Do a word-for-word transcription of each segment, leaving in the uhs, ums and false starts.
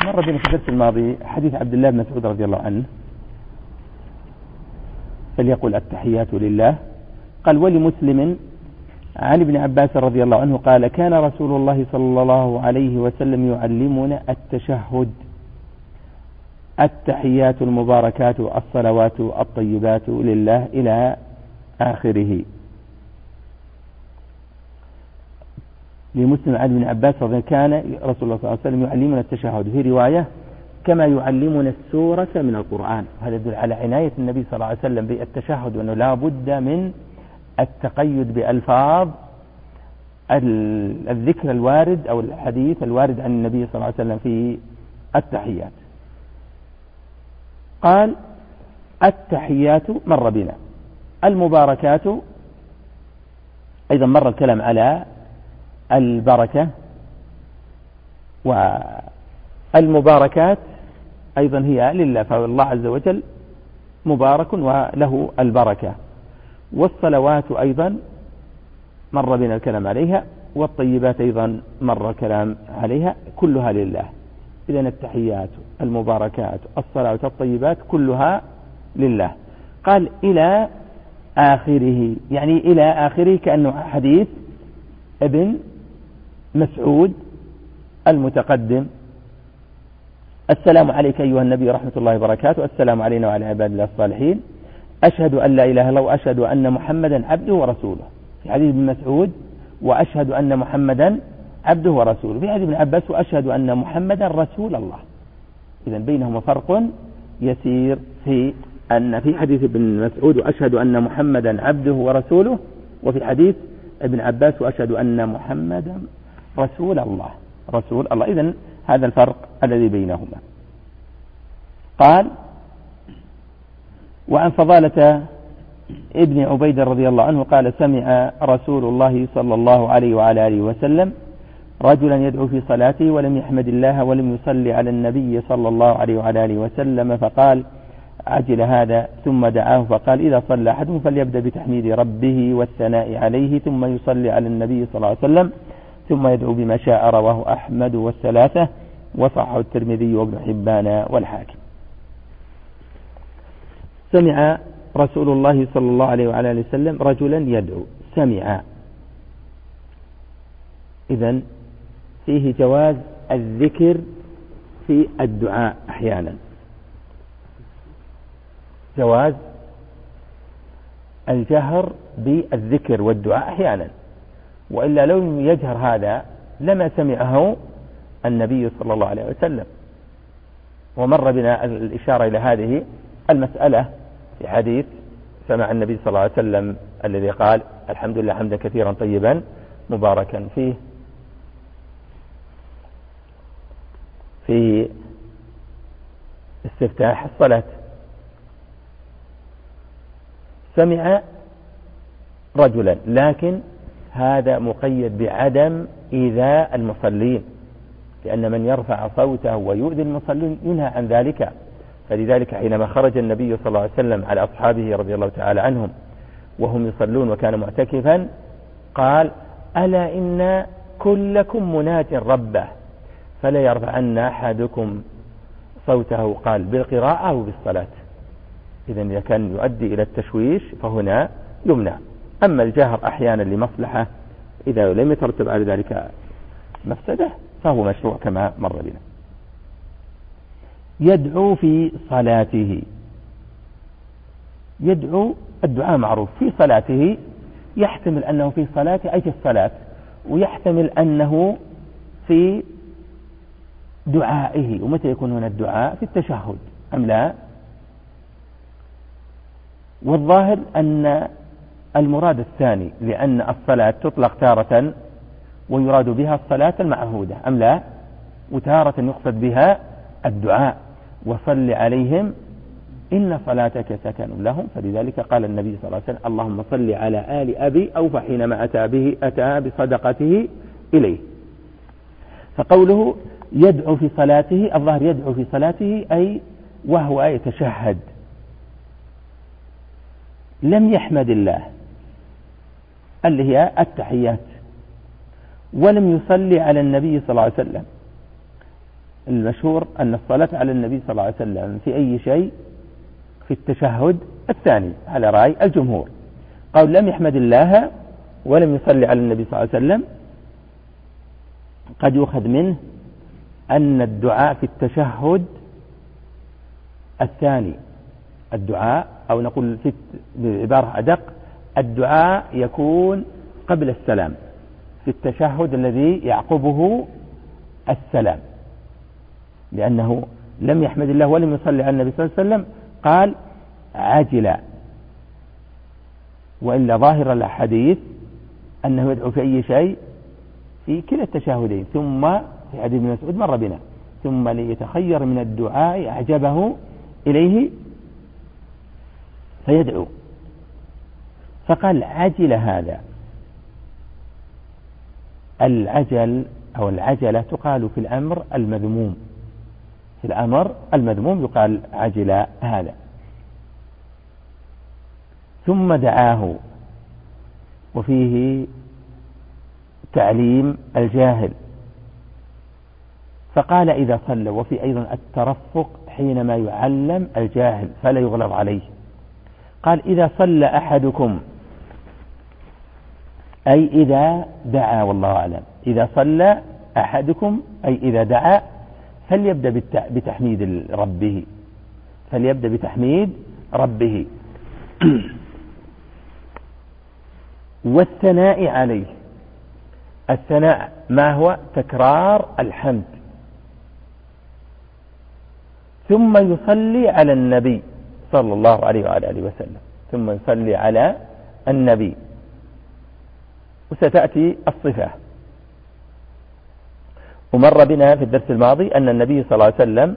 مر بنا في الدرس الماضي حديث عبد الله بن مسعود رضي الله عنه، فليقل التحيات لله. قال: ولمسلم عن ابن عباس رضي الله عنه قال: كان رسول الله صلى الله عليه وسلم يعلمنا التشهد: التحيات المباركات الصلوات الطيبات لله إلى آخره. لمسلم عن ابن عباس رضي الله عنه كان رسول الله صلى الله عليه وسلم يعلمنا التشهد، في رواية كما يعلمنا السورة من القرآن. هذا يدل على عناية النبي صلى الله عليه وسلم بالتشهد، وأنه لا بد من التقيد بألفاظ الذكر الوارد أو الحديث الوارد عن النبي صلى الله عليه وسلم في التحيات. قال: التحيات مر بنا، المباركات أيضا مر الكلام على البركة، والمباركات أيضا هي لله، فالله عز وجل مبارك وله البركة. والصلوات أيضا مر بنا الكلام عليها، والطيبات أيضا مر الكلام عليها، كلها لله. إذن التحيات المباركات الصلوات الطيبات كلها لله. قال: إلى آخره، يعني إلى آخره كأنه حديث ابن مسعود المتقدم: السلام عليك أيها النبي ورحمة الله وبركاته، السلام علينا وعلى عباد الله الصالحين، أشهد أن لا إله إلا الله وأشهد أن محمدا عبده ورسوله. في حديث ابن مسعود: وأشهد أن محمدا عبده ورسوله. في حديث ابن عباس: وأشهد أن محمدا رسول الله. إذن بينهما فرق يسير، في أن في حديث ابن مسعود: وأشهد أن محمدا عبده ورسوله، وفي حديث ابن عباس: وأشهد أن محمدا رسول الله رسول الله. إذن هذا الفرق الذي بينهما. قال: وعن فضالة ابن عبيد رضي الله عنه قال: سمع رسول الله صلى الله عليه وعلى آله وسلم رجلا يدعو في صلاته ولم يحمد الله ولم يصلي على النبي صلى الله عليه وعلى آله وسلم، فقال: عجل هذا. ثم دعاه فقال: إذا صلى أحدكم فليبدأ بتحميد ربه والثناء عليه، ثم يصلي على النبي صلى الله عليه وسلم، ثم يدعو بما شاء. رواه أحمد والثلاثة، وصححه الترمذي وابن حبان والحاكم. سمع رسول الله صلى الله عليه وعلى آله وسلم رجلا يدعو. سمع، إذن فيه جواز الذكر في الدعاء أحيانا، جواز الجهر بالذكر والدعاء أحيانا، وإلا لو يجهر هذا لما سمعه النبي صلى الله عليه وسلم. ومر بنا الإشارة إلى هذه المسألة في حديث سمع النبي صلى الله عليه وسلم الذي قال: الحمد لله حمدا كثيرا طيبا مباركا فيه، في استفتاح الصلاة. سمع رجلا، لكن هذا مقيد بعدم إيذاء المصلين، لأن من يرفع صوته ويؤذي المصلين ينهى عن ذلك. فلذلك حينما خرج النبي صلى الله عليه وسلم على أصحابه رضي الله تعالى عنهم وهم يصلون وكان معتكفا، قال: ألا إن كلكم مناج ربه فلا يرفعن أحدكم صوته، قال بالقراءة أو بالصلاة. إذن إذا كان يؤدي إلى التشويش فهنا يمنع. أما الجهر أحيانا لمصلحة إذا لم يترتب على ذلك مفسدة فهو مشروع كما مر بنا. يدعو في صلاته، يدعو الدعاء معروف في صلاته، يحتمل أنه في صلاته أي في الصلاة، ويحتمل أنه في دعائه. ومتى يكون هنا الدعاء؟ في التشهد أم لا؟ والظاهر أن المراد الثاني، لأن الصلاة تطلق تارة ويراد بها الصلاة المعهودة أم لا، وتارة يقصد بها الدعاء: وصل عليهم إن صلاتك سكن لهم. فلذلك قال النبي صلى الله عليه وسلم: اللهم صل على آل أبي أوفى حينما أتى به أتى بصدقته إليه. فقوله يدعو في صلاته، الظاهر يدعو في صلاته أي وهو يتشهد، لم يحمد الله اللي هي التحيات، ولم يصلي على النبي صلى الله عليه وسلم، المشهور أن الصلاة على النبي صلى الله عليه وسلم في أي شيء في التشهد الثاني على رأي الجمهور، قال لم يحمد الله ولم يصلي على النبي صلى الله عليه وسلم، قد يؤخذ منه أن الدعاء في التشهد الثاني، الدعاء أو نقول في بعبارة أدق، الدعاء يكون قبل السلام في التشهد الذي يعقبه السلام، لأنه لم يحمد الله ولم يصلي على النبي صلى الله عليه وسلم قال عجل، وإلا ظاهر الحديث أنه يدعو في أي شيء في كلا التشهدين، ثم في حديث ابن مسعود مر بنا ثم ليتخير من الدعاء أعجبه إليه فيدعو، فقال عجل. هذا العجل أو العجلة تقال في الأمر المذموم، في الأمر المذموم يقال عجل هذا. ثم دعاه، وفيه تعليم الجاهل، فقال إذا صلى، وفي أيضا الترفق حينما يعلم الجاهل فلا يغلظ عليه، قال إذا صلى أحدكم، أي إذا دعا، والله أعلم، إذا صلى أحدكم أي إذا دعا فليبدأ بتحميد ربه، فليبدأ بتحميد ربه والثناء عليه. الثناء ما هو؟ تكرار الحمد، ثم يصلي على النبي صلى الله عليه وعلى آله وسلم، ثم يصلي على النبي. وستأتي الصفة. ومر بنا في الدرس الماضي أن النبي صلى الله عليه وسلم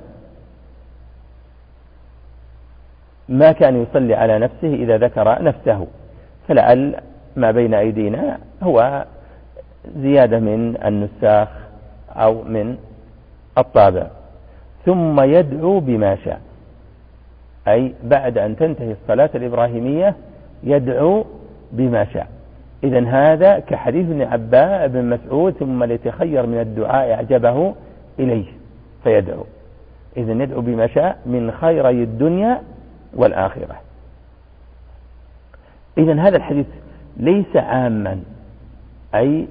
ما كان يصلي على نفسه إذا ذكر نفسه، فلعل ما بين أيدينا هو زيادة من النساخ أو من الطابع. ثم يدعو بما شاء، أي بعد أن تنتهي الصلاة الإبراهيمية يدعو بما شاء. إذن هذا كحديث ابن عباس بن مسعود ثم ليتخير من الدعاء أعجبه إليه فيدعو. إذن يدعو بما شاء من خيري الدنيا والآخرة. إذن هذا الحديث ليس عاما، أي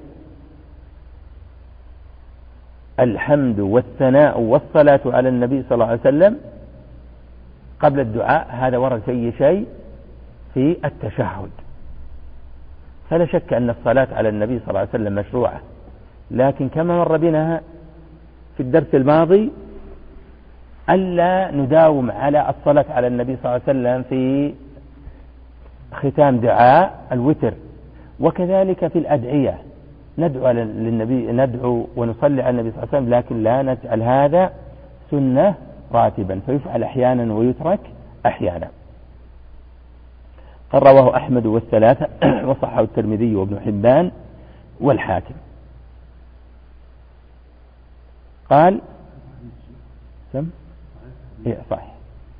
الحمد والثناء والصلاة على النبي صلى الله عليه وسلم قبل الدعاء هذا ورد في أي شيء في التشهد، فلا شك أن الصلاة على النبي صلى الله عليه وسلم مشروعة، لكن كما مر بنا في الدرس الماضي ألا نداوم على الصلاة على النبي صلى الله عليه وسلم في ختام دعاء الوتر، وكذلك في الأدعية ندعو للنبي، ندعو ونصلي على النبي صلى الله عليه وسلم، لكن لا نجعل هذا سنة راتبا، فيفعل أحيانا ويترك أحيانا. قال رواه أحمد والثلاثة وصححه الترمذي وابن حبان والحاكم. قال سم إيه صحيح.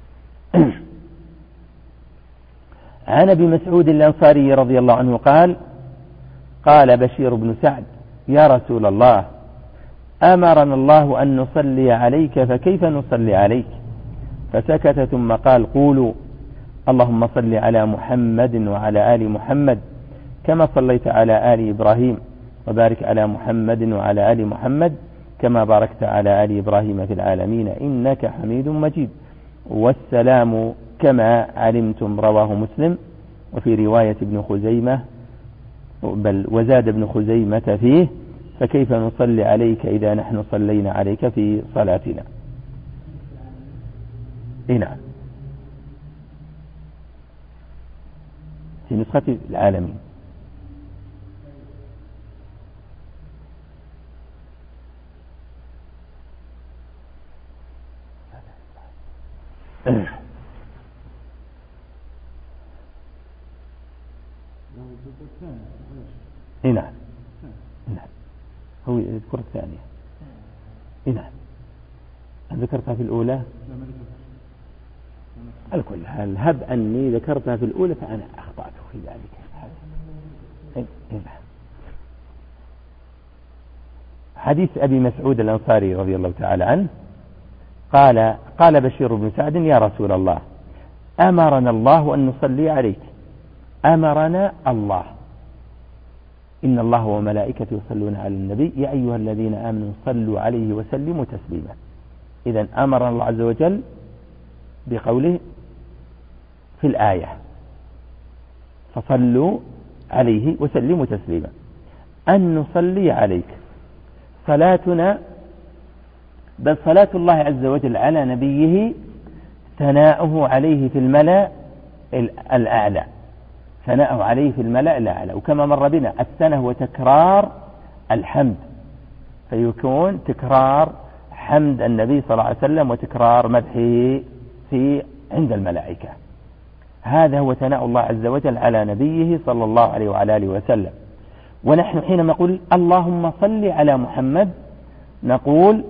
عن ابي مسعود الأنصاري رضي الله عنه قال قال بشير بن سعد يا رسول الله أمرنا الله أن نصلي عليك فكيف نصلي عليك؟ فسكت ثم قال قولوا اللهم صل على محمد وعلى آل محمد كما صليت على آل إبراهيم وبارك على محمد وعلى آل محمد كما باركت على آل إبراهيم في العالمين إنك حميد مجيد. والسلام كما علمتم رواه مسلم. وفي رواية ابن خزيمة بل وزاد ابن خزيمة فيه فكيف نصلي عليك إذا نحن صلينا عليك في صلاتنا. نعم في نسخة العالمين. نعم نعم هو يذكر الثانية. نعم ذكرتها في الأولى على كل حال هب أني ذكرتها في الأولى فأنا أخطأت في ذلك. حديث أبي مسعود الأنصاري رضي الله تعالى عنه قال قال بشير بن سعد يا رسول الله أمرنا الله أن نصلي عليك. أمرنا الله، إن الله وملائكته يصلون على النبي يا أيها الذين آمنوا صلوا عليه وسلموا تسليما. إذن أمر الله عز وجل بقوله في الآية فصلوا عليه وسلموا تسليما أن نصلي عليك. صلاتنا بل صلاة الله عز وجل على نبيه ثناؤه عليه في الملأ الأعلى، ثناؤه عليه في الملأ الأعلى. وكما مر بنا الثناء هو تكرار الحمد، فيكون تكرار حمد النبي صلى الله عليه وسلم وتكرار مدحه في عند الملائكة. هذا هو ثناء الله عز وجل على نبيه صلى الله عليه وعلى آله وسلم. ونحن حينما نقول اللهم صل على محمد نقول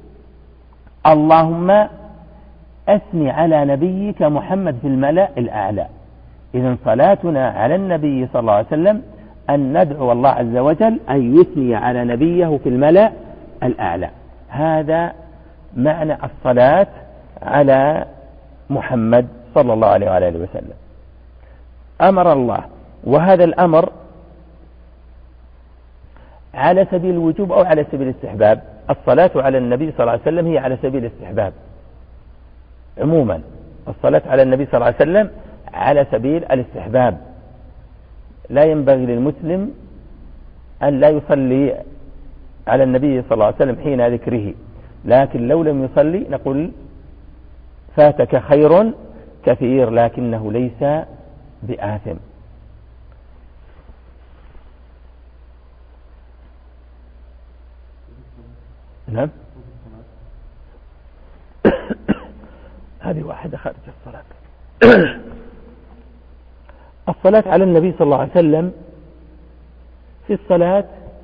اللهم أثني على نبيك محمد في الملأ الأعلى. إذن صلاتنا على النبي صلى الله عليه وسلم أن ندعو الله عز وجل أن يثني على نبيه في الملأ الأعلى. هذا معنى الصلاة على محمد صلى الله عليه وعلى آله وسلم. أمر الله، وهذا الأمر على سبيل الوجوب أو على سبيل الاستحباب. الصلاة على النبي صلى الله عليه وسلم هي على سبيل الاستحباب عموما. الصلاة على النبي صلى الله عليه وسلم على سبيل الاستحباب. لا ينبغي للمسلم أن لا يصلي على النبي صلى الله عليه وسلم حين ذكره، لكن لو لم يصلي نقول فاتك خير كثير لكنه ليس بآثم. نعم هذه واحدة خارج الصلاة. الصلاة على النبي صلى الله عليه وسلم في الصلاة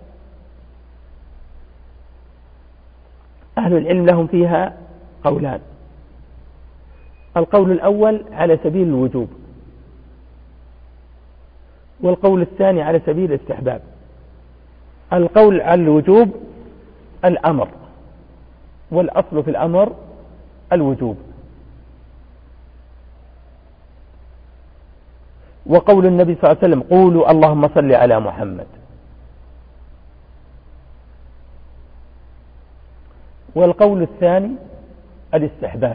أهل العلم لهم فيها قولان. القول الأول على سبيل الوجوب، والقول الثاني على سبيل الاستحباب. القول على الوجوب الأمر، والأصل في الأمر الوجوب. وقول النبي صلى الله عليه وسلم قولوا اللهم صل على محمد. والقول الثاني الاستحباب،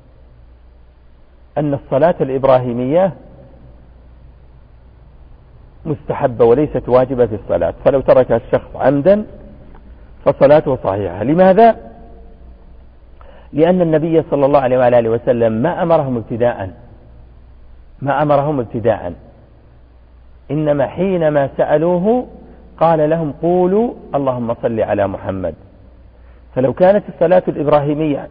أن الصلاة الإبراهيمية مستحبة وليست واجبة في الصلاة، فلو تركها الشخص عمدا فصلاته صحيحة. لماذا؟ لأن النبي صلى الله عليه وآله وسلم ما أمرهم ابتداء ما أمرهم ابتداء إنما حينما سألوه قال لهم قولوا اللهم صل على محمد. فلو كانت الصلاة الإبراهيمية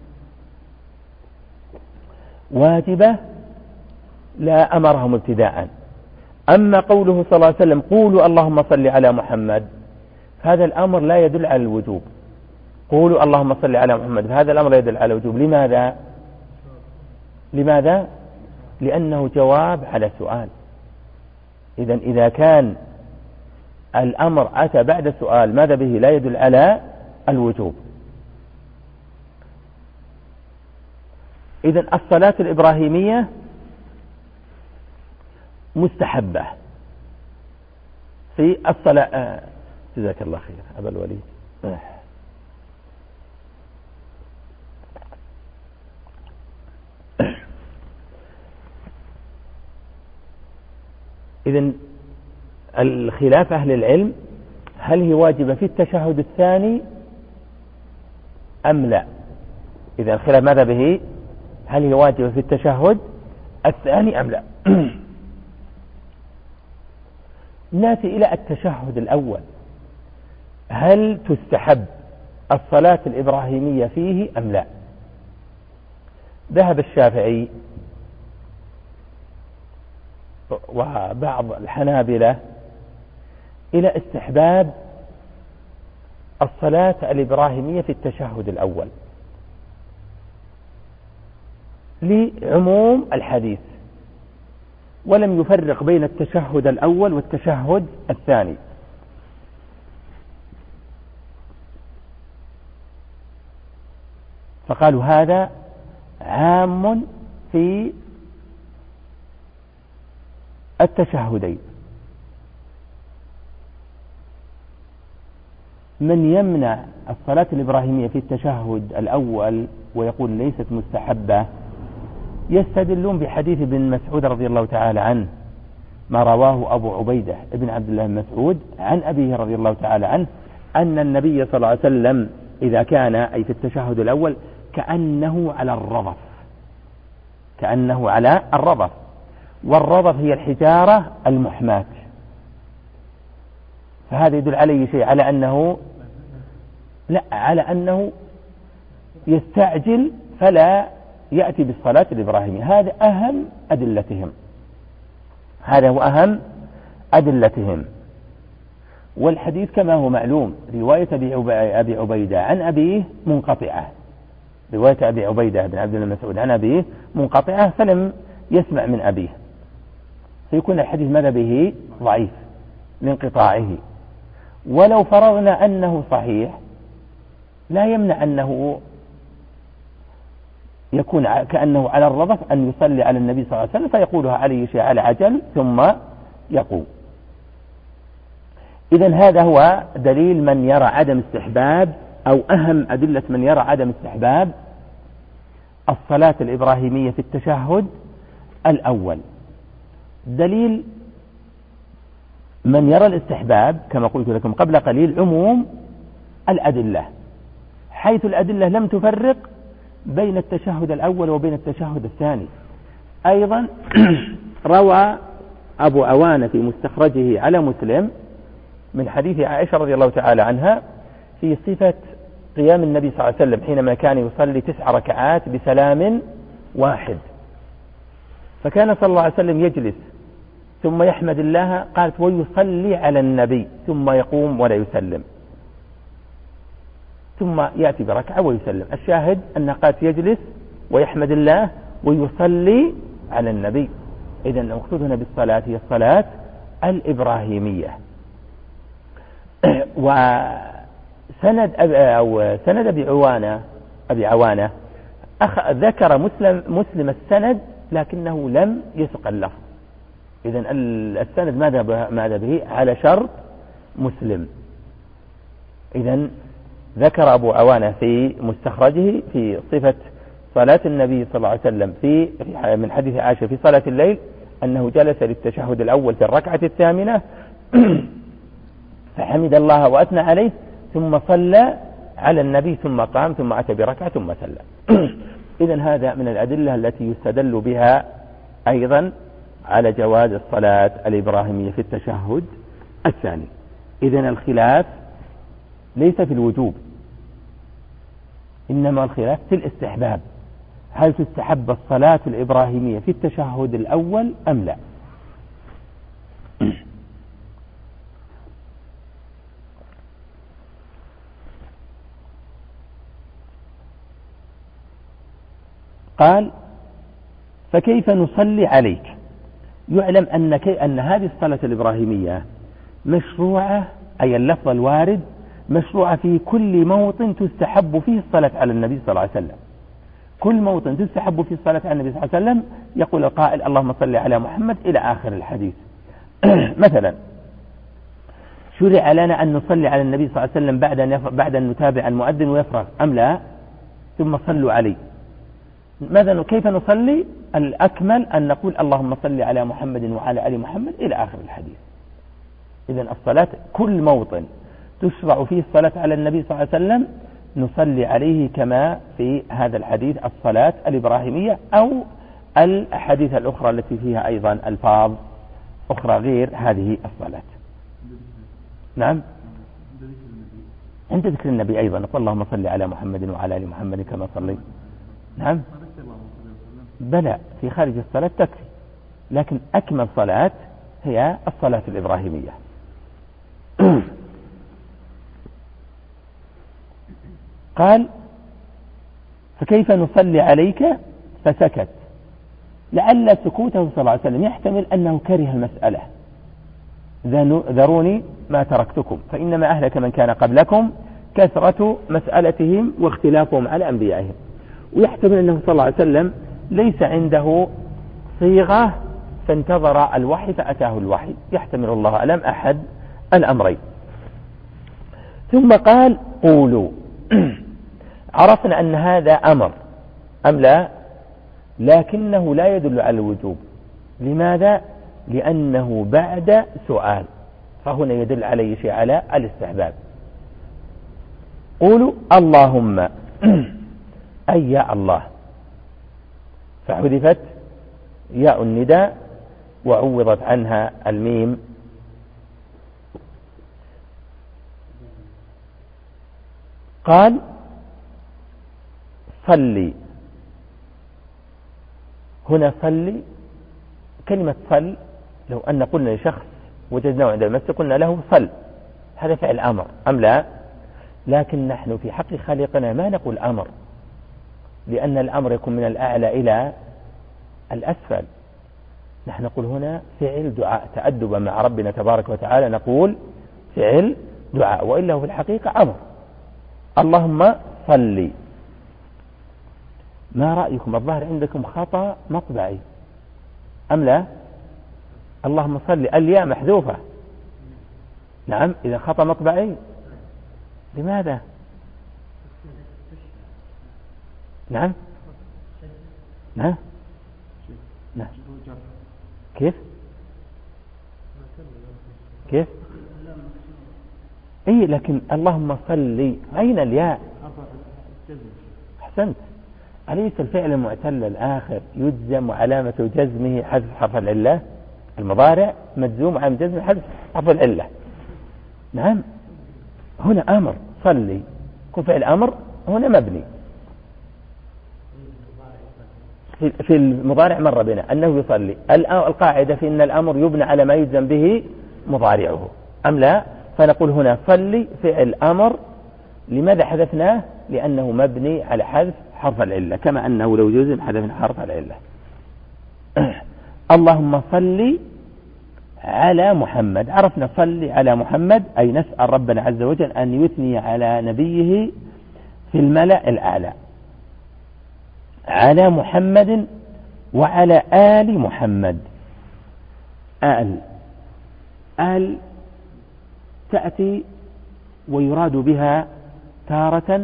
واجبة لا أمرهم ابتداء. أما قوله صلى الله عليه وسلم قولوا اللهم صل على محمد، هذا الأمر لا يدل على الوجوب. قولوا اللهم صل على محمد، هذا الأمر لا يدل على الوجوب. لماذا؟ لماذا؟ لأنه جواب على سؤال. إذن إذا كان الأمر أتى بعد سؤال ماذا به لا يدل على الوجوب. إذن الصلاة الإبراهيمية مستحبة في الصلاة. جزاك الله خير أبا الوليد. إذن الخلاف أهل العلم هل هي واجبة في التشهد الثاني أم لا؟ إذا الخلاف ماذا به؟ هل هي واجبة في التشهد الثاني أم لا؟ نأتي إلى التشهد الأول، هل تستحب الصلاة الإبراهيمية فيه أم لا؟ ذهب الشافعي وبعض الحنابلة إلى استحباب الصلاة الإبراهيمية في التشهد الأول لعموم الحديث، ولم يفرق بين التشهد الأول والتشهد الثاني. فقالوا هذا عام في التشهدين. من يمنع الصلاة الإبراهيمية في التشهد الأول ويقول ليست مستحبة يستدلون بحديث ابن مسعود رضي الله تعالى عنه، ما رواه أبو عبيدة ابن عبد الله بن مسعود عن أبيه رضي الله تعالى عنه أن النبي صلى الله عليه وسلم إذا كان أي في التشهد الأول كأنه على الرضف، كأنه على الرضف، والرضف هي الحجارة المحماة، فهذا يدل عليه شيء على أنه لا على أنه يستعجل فلا يأتي بالصلاة الإبراهيمية. هذا أهم أدلتهم، هذا هو أهم أدلتهم. والحديث كما هو معلوم رواية أبي عبيدة عن أبيه منقطعة، رواية أبي عبيدة بن عبد الله بن مسعود عن أبيه منقطعة فلم يسمع من أبيه، فيكون الحديث ماذا به ضعيف لانقطاعه. ولو فرضنا أنه صحيح لا يمنع أنه يكون كأنه على الرضف أن يصلي على النبي صلى الله عليه وسلم فيقولها عليه شيء على عجل ثم يقوم. إذن هذا هو دليل من يرى عدم استحباب أو أهم أدلة من يرى عدم استحباب الصلاة الإبراهيمية في التشهد الأول. دليل من يرى الاستحباب كما قلت لكم قبل قليل عموم الأدلة، حيث الأدلة لم تفرق بين التشهد الأول وبين التشهد الثاني. أيضا روى أبو عوانة في مستخرجه على مسلم من حديث عائشة رضي الله تعالى عنها في صفة قيام النبي صلى الله عليه وسلم حينما كان يصلي تسع ركعات بسلام واحد، فكان صلى الله عليه وسلم يجلس ثم يحمد الله، قالت ويصلي على النبي ثم يقوم ولا يسلم، ثم يأتي بركعة ويسلم. الشاهد أنها قالت يجلس ويحمد الله ويصلي على النبي. إذن المقصود هنا بالصلاة هي الصلاة الإبراهيمية. وسند أو سند أبي عوانة أبي عوانة ذكر مسلم مسلم السند لكنه لم يسق اللفظ. إذن السند ماذا ماذا به على شرط مسلم. إذن ذكر أبو عوانة في مستخرجه في صفة صلاة النبي صلى الله عليه وسلم في من حديث عائشة في صلاة الليل أنه جلس للتشهد الأول في الركعة الثامنة فحمد الله وأثنى عليه ثم صلى على النبي ثم قام ثم أتى بركعة ثم سلم. إذن هذا من الأدلة التي يستدل بها أيضا على جواز الصلاة الإبراهيمية في التشهد الثاني. إذن الخلاف ليس في الوجوب إنما الخلاف في الاستحباب، هل تستحب الصلاة الإبراهيمية في التشهد الأول أم لا؟ قال فكيف نصلي عليك؟ يعلم أن, أن هذه الصلاة الإبراهيمية مشروعة، أي اللفظ الوارد مشروعة في كل موطن تستحب فيه الصلاة على النبي صلى الله عليه وسلم. كل موطن تستحب فيه الصلاة على النبي صلى الله عليه وسلم يقول القائل اللهم صل على محمد إلى آخر الحديث. مثلا شرع لنا أن نصلي على النبي صلى الله عليه وسلم بعد أن, بعد أن نتابع المؤذن ويفرغ أم لا؟ ثم صلوا عليه. ماذا كيف نصلي؟ الأكمل أن نقول اللهم صل على محمد وعلى آل محمد إلى آخر الحديث. إذن الصلاة كل موطن تشرع فيه الصلاة على النبي صلى الله عليه وسلم نصلي عليه كما في هذا الحديث الصلاة الإبراهيمية أو الأحاديث الأخرى التي فيها أيضا ألفاظ أخرى غير هذه الصلاة. نعم عند ذكر النبي أيضا نقول اللهم صل على محمد وعلى آل محمد كما صليت. نعم بلى في خارج الصلاة تكفي، لكن أكمل صلاة هي الصلاة الإبراهيمية. قال فكيف نصلي عليك؟ فسكت، لعل سكوته صلى الله عليه وسلم يحتمل أنه كره المسألة. ذروني ما تركتكم فإنما أهلك من كان قبلكم كثرة مسألتهم واختلافهم على أنبيائهم. ويحتمل أنه صلى الله عليه وسلم ليس عنده صيغة فانتظر الوحي فأتاه الوحي، يحتمل الله أعلم أحد الأمرين. ثم قال قولوا. عرفنا أن هذا أمر أم لا؟ لكنه لا يدل على الوجوب. لماذا؟ لأنه بعد سؤال، فهنا يدل عليه شيء على الاستحباب. قولوا اللهم أي يا الله، فحذفت ياء النداء وعوضت عنها الميم. قال صلي. هنا صلي، كلمة صل لو أن قلنا لشخص وجدناه عند المسجد قلنا له صل، هذا فعل أمر أم لا؟ لكن نحن في حق خالقنا ما نقول أمر، لأن الأمر يكون من الأعلى إلى الأسفل. نحن نقول هنا فعل دعاء تأدبا مع ربنا تبارك وتعالى، نقول فعل دعاء، وإلا هو في الحقيقة أمر. اللهم صلي. ما رأيكم؟ الظاهر عندكم خطأ مطبعي أم لا؟ اللهم صلي الياء محذوفة. نعم، إذا خطأ مطبعي. لماذا؟ نعم نعم نعم كيف كيف اي لكن اللهم صل اين الياء؟ احسنت. أليس الفعل المعتل الآخر يجزم وعلامة جزمه حذف حرف العلة؟ المضارع مجزوم وعلامة جزمه حذف حرف العلة. نعم، هنا أمر صلي، كن فعل أمر هنا مبني. في المضارع مر بنا أنه يصلي. القاعدة في أن الأمر يبنى على ما يجزم به مضارعه أم لا؟ فنقول هنا صلي فعل أمر. لماذا حذفناه؟ لأنه مبني على حذف حرف العلة، كما أنه لو جزم حذفنا حرف العلة. اللهم صل على محمد. عرفنا صل على محمد أي نسأل ربنا عز وجل أن يثني على نبيه في الملأ الأعلى، على محمد وعلى آل محمد. آل آل تأتي ويراد بها تارة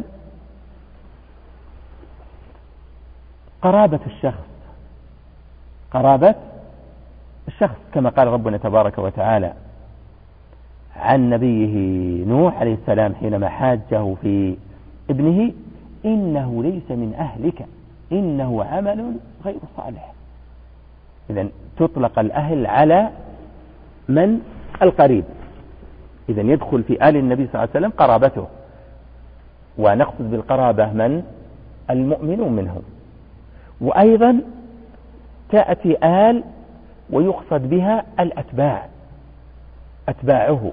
قرابة الشخص، قرابة الشخص، كما قال ربنا تبارك وتعالى عن نبيه نوح عليه السلام حينما حاجه في ابنه: إنه ليس من أهلك إنه عمل غير صالح. إذن تطلق الأهل على من؟ القريب. إذن يدخل في آل النبي صلى الله عليه وسلم قرابته، ونقصد بالقرابة من؟ المؤمنون منهم. وأيضا تأتي آل ويقصد بها الأتباع، أتباعه،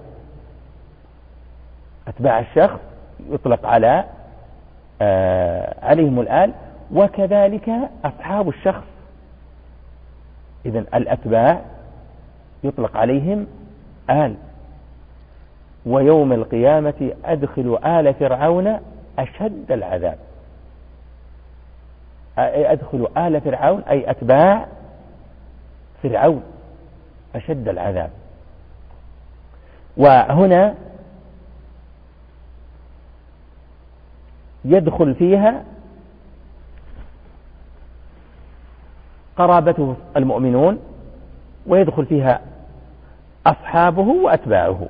أتباع الشخص يطلق على آه عليهم الآل، وكذلك أصحاب الشخص. إذن الأتباع يطلق عليهم آل. ويوم القيامة أدخلوا آل فرعون أشد العذاب. أدخلوا آل فرعون أي أتباع فرعون أشد العذاب. وهنا يدخل فيها قرابته المؤمنون، ويدخل فيها أصحابه وأتباعه.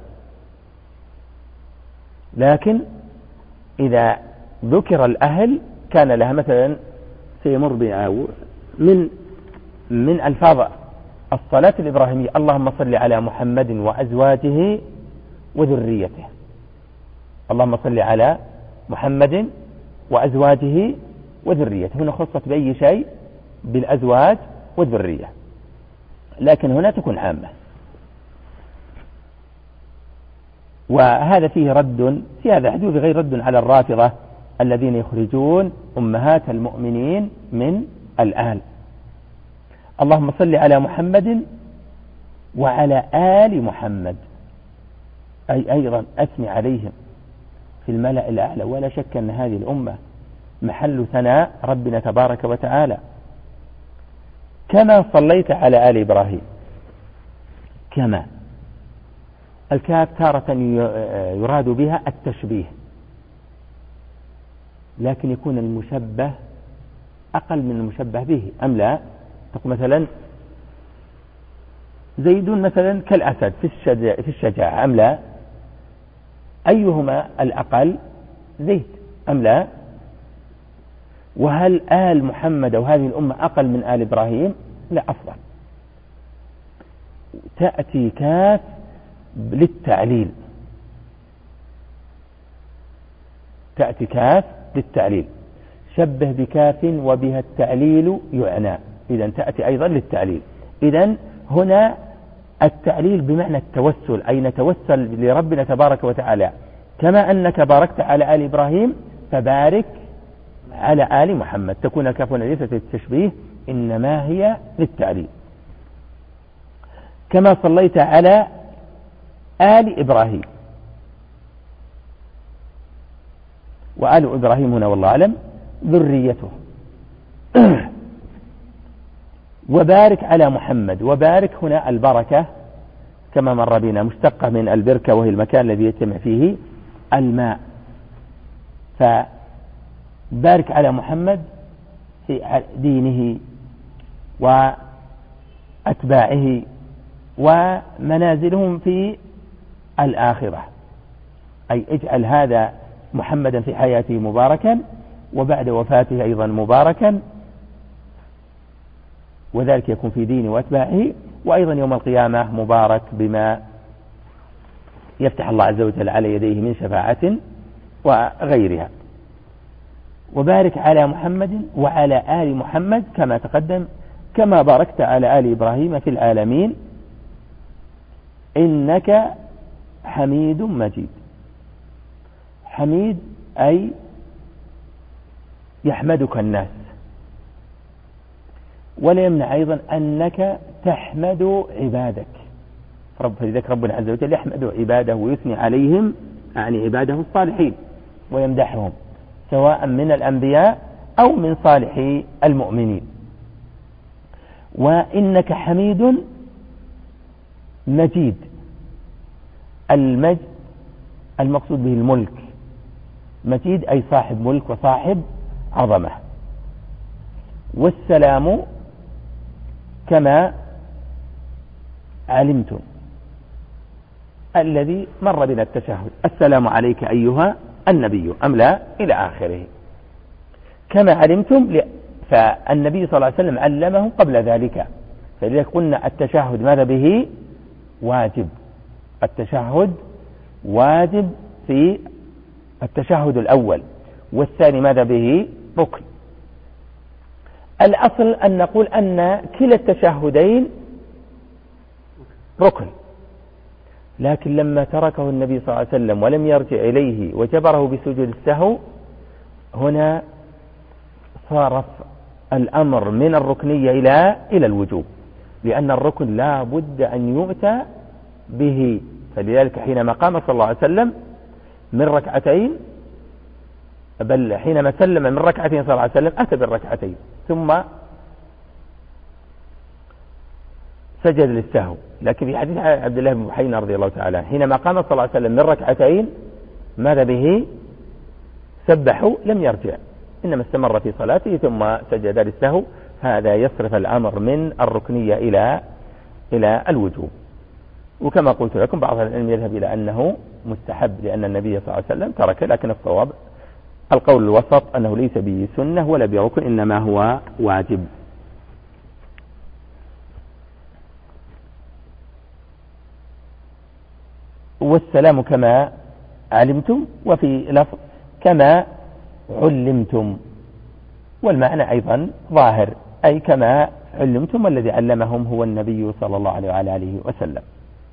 لكن إذا ذكر الأهل كان لها مثلا سيمر بنا من من ألفاظ الصلاة الإبراهيمية: اللهم صل على محمد وأزواجه وذريته. اللهم صل على محمد وأزواجه وذريته. هنا خصت بأي شيء؟ بالأزواج والذرية، لكن هنا تكون عامة. وهذا فيه رد في هذا الحديث غير رد على الرافضة الذين يخرجون أمهات المؤمنين من الآل. اللهم صل على محمد وعلى آل محمد، أي أيضا أثني عليهم في الملأ الأعلى. ولا شك أن هذه الأمة محل ثناء ربنا تبارك وتعالى. كما صليت على آل إبراهيم. كما الكاف تارة يراد بها التشبيه، لكن يكون المشبه أقل من المشبه به أم لا؟ تقول مثلا زيد مثلا كالأسد في الشجاعة أم لا؟ أيهما الأقل؟ زيد أم لا؟ وهل آل محمد وهذه الأمة أقل من آل إبراهيم؟ لا، أفضل. تأتي كاف للتعليل، تأتي كاف للتعليل، شبه بكاف وبها التعليل يعنى، إذن تأتي أيضا للتعليل. إذن هنا التعليل بمعنى التوسل، أي نتوسل لربنا تبارك وتعالى كما أنك باركت على آل إبراهيم فبارك على آل محمد. تكون الكاف ليست للتشبيه إنما هي للتعليل. كما صليت على آل إبراهيم، وآل إبراهيم هنا والله أعلم ذريته. وبارك على محمد، وبارك هنا البركة كما مر بنا مشتقة من البركة وهي المكان الذي يجتمع فيه الماء، فبارك على محمد في دينه وأتباعه ومنازلهم في الآخرة، أي اجعل هذا محمدا في حياته مباركا وبعد وفاته أيضا مباركا، وذلك يكون في دينه وأتباعه، وأيضا يوم القيامة مبارك بما يفتح الله عز وجل على يديه من شفاعة وغيرها. وبارك على محمد وعلى آل محمد كما تقدم، كما باركت على آل إبراهيم في العالمين إنك حميد مجيد. حميد أي يحمدك الناس، ولا يمنع أيضا أنك تحمد عبادك، فلذلك ربنا عز وجل يحمد عباده ويثني عليهم، يعني عباده الصالحين، ويمدحهم سواء من الأنبياء أو من صالحي المؤمنين. وإنك حميد مجيد. المجد المقصود به الملك، مجيد أي صاحب ملك وصاحب عظمة. والسلام كما علمتم الذي مر بنا التشهد، السلام عليك أيها النبي أم لا إلى آخره. كما علمتم، فالنبي صلى الله عليه وسلم علمه قبل ذلك، فلذلك قلنا التشهد ماذا به؟ واجب. التشهد واجب في التشهد الأول، والثاني ماذا به؟ ركن. الأصل أن نقول أن كلا التشهدين ركن، لكن لما تركه النبي صلى الله عليه وسلم ولم يرجع إليه وجبره بسجود السهو، هنا صار الأمر من الركنية إلى إلى الوجوب، لأن الركن لا بد أن يؤتى به. فلذلك حينما قام صلى الله عليه وسلم من ركعتين، بل حينما سلم من ركعتين صلى الله عليه وسلم أتى بالركعتين ثم سجد للسهو. لكن في حديث عبد الله بن بحينا رضي الله تعالى حينما قام صلى الله عليه وسلم من ركعتين ماذا به؟ سبحوا، لم يرجع، إنما استمر في صلاته ثم سجد للسهو. هذا يصرف الأمر من الركنية إلى إلى الوجوب. وكما قلت لكم بعض العلم يذهب إلى أنه مستحب لأن النبي صلى الله عليه وسلم ترك، لكن الصواب القول الوسط أنه ليس بسنة ولا بركن، إنما هو واجب. والسلام كما علمتم، وفي لفظ كما علمتم، والمعنى أيضا ظاهر، أي كما علمتم، والذي علمهم هو النبي صلى الله عليه وعلى آله وسلم.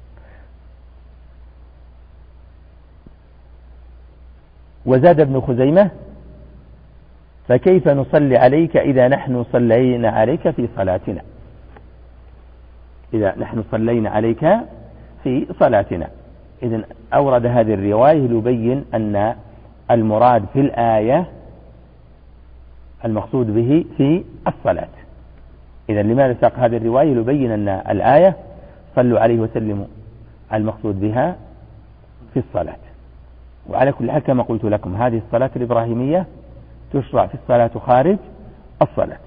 وزاد ابن خزيمة: فكيف نصلي عليك إذا نحن صلينا عليك في صلاتنا، إذا نحن صلينا عليك في صلاتنا. إذن أورد هذه الرواية ليبين أن المراد في الآية المقصود به في الصلاة. إذا لماذا ساق هذه الرواية؟ ليبين أن الآية صلوا عليه وسلموا المقصود بها في الصلاة. وعلى كل حال كما قلت لكم هذه الصلاة الإبراهيمية تشرع في الصلاة خارج الصلاة.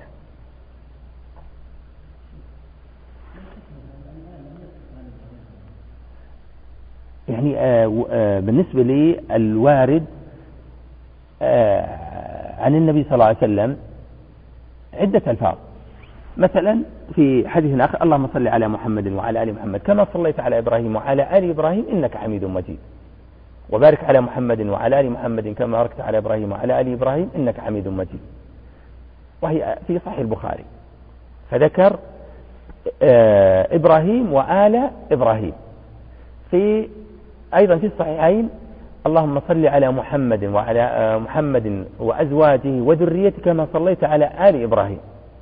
يعني آه آه بالنسبة لي الوارد آه عن النبي صلى الله عليه وسلم عدة ألفاظ. مثلا في حديث آخر اللهم صل على محمد وعلى آل محمد كما صليت على إبراهيم وعلى آل إبراهيم إنك حميد مجيد، وبارك على محمد وعلى آل محمد كما باركت على إبراهيم وعلى آل إبراهيم إنك حميد مجيد، وهي في صحيح البخاري. فذكر آه إبراهيم وآل إبراهيم. في أيضا في الصحيحين اللهم صل على محمد وعلى آه محمد وأزواجه وذريته كما صليت على آل إبراهيم،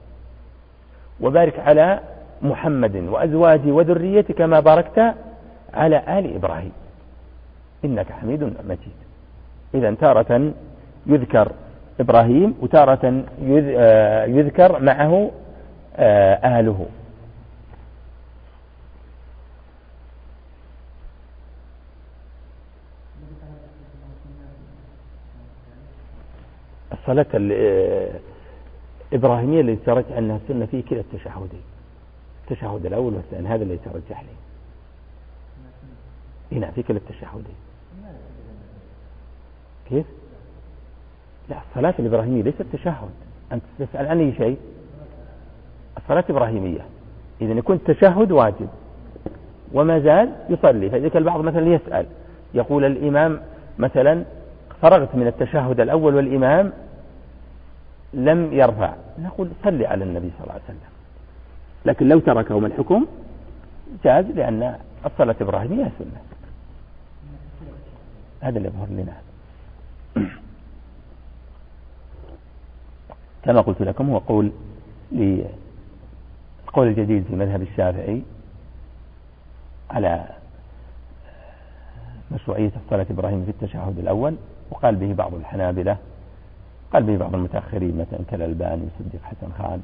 وبارك على محمد وأزواجه وذريته كما باركت على آل إبراهيم إنك حميد مجيد. إذا تارة يذكر إبراهيم وتارة يذكر معه أهله. الصلاة الإبراهيمية اللي ترجح أنها السنة فيه كلا التشهدين، التشهد الأول والثاني، هذا اللي ترجح لي هنا في كلا التشهدين. كيف؟ لا، الصلاة الإبراهيمية ليست تشهد. أنت تسأل عن أي شيء؟ الصلاة الإبراهيمية إذا يكون التشهد واجب وما زال يصلي. فإذا كان البعض مثلا يسأل يقول الإمام مثلا فرغت من التشهد الأول والإمام لم يرفع، نقول صلي على النبي صلى الله عليه وسلم. لكن لو تركه ما الحكم؟ جاز، لأن الصلاة الإبراهيمية سنة. هذا اللي يظهر لنا. كما قلت لكم هو قول القول الجديد في مذهب الشافعي على مشروعية الصلاة الإبراهيمية في التشهد الأول، وقال به بعض الحنابلة، قال به بعض المتأخرين مثلا كالألباني وصديق حسن خان.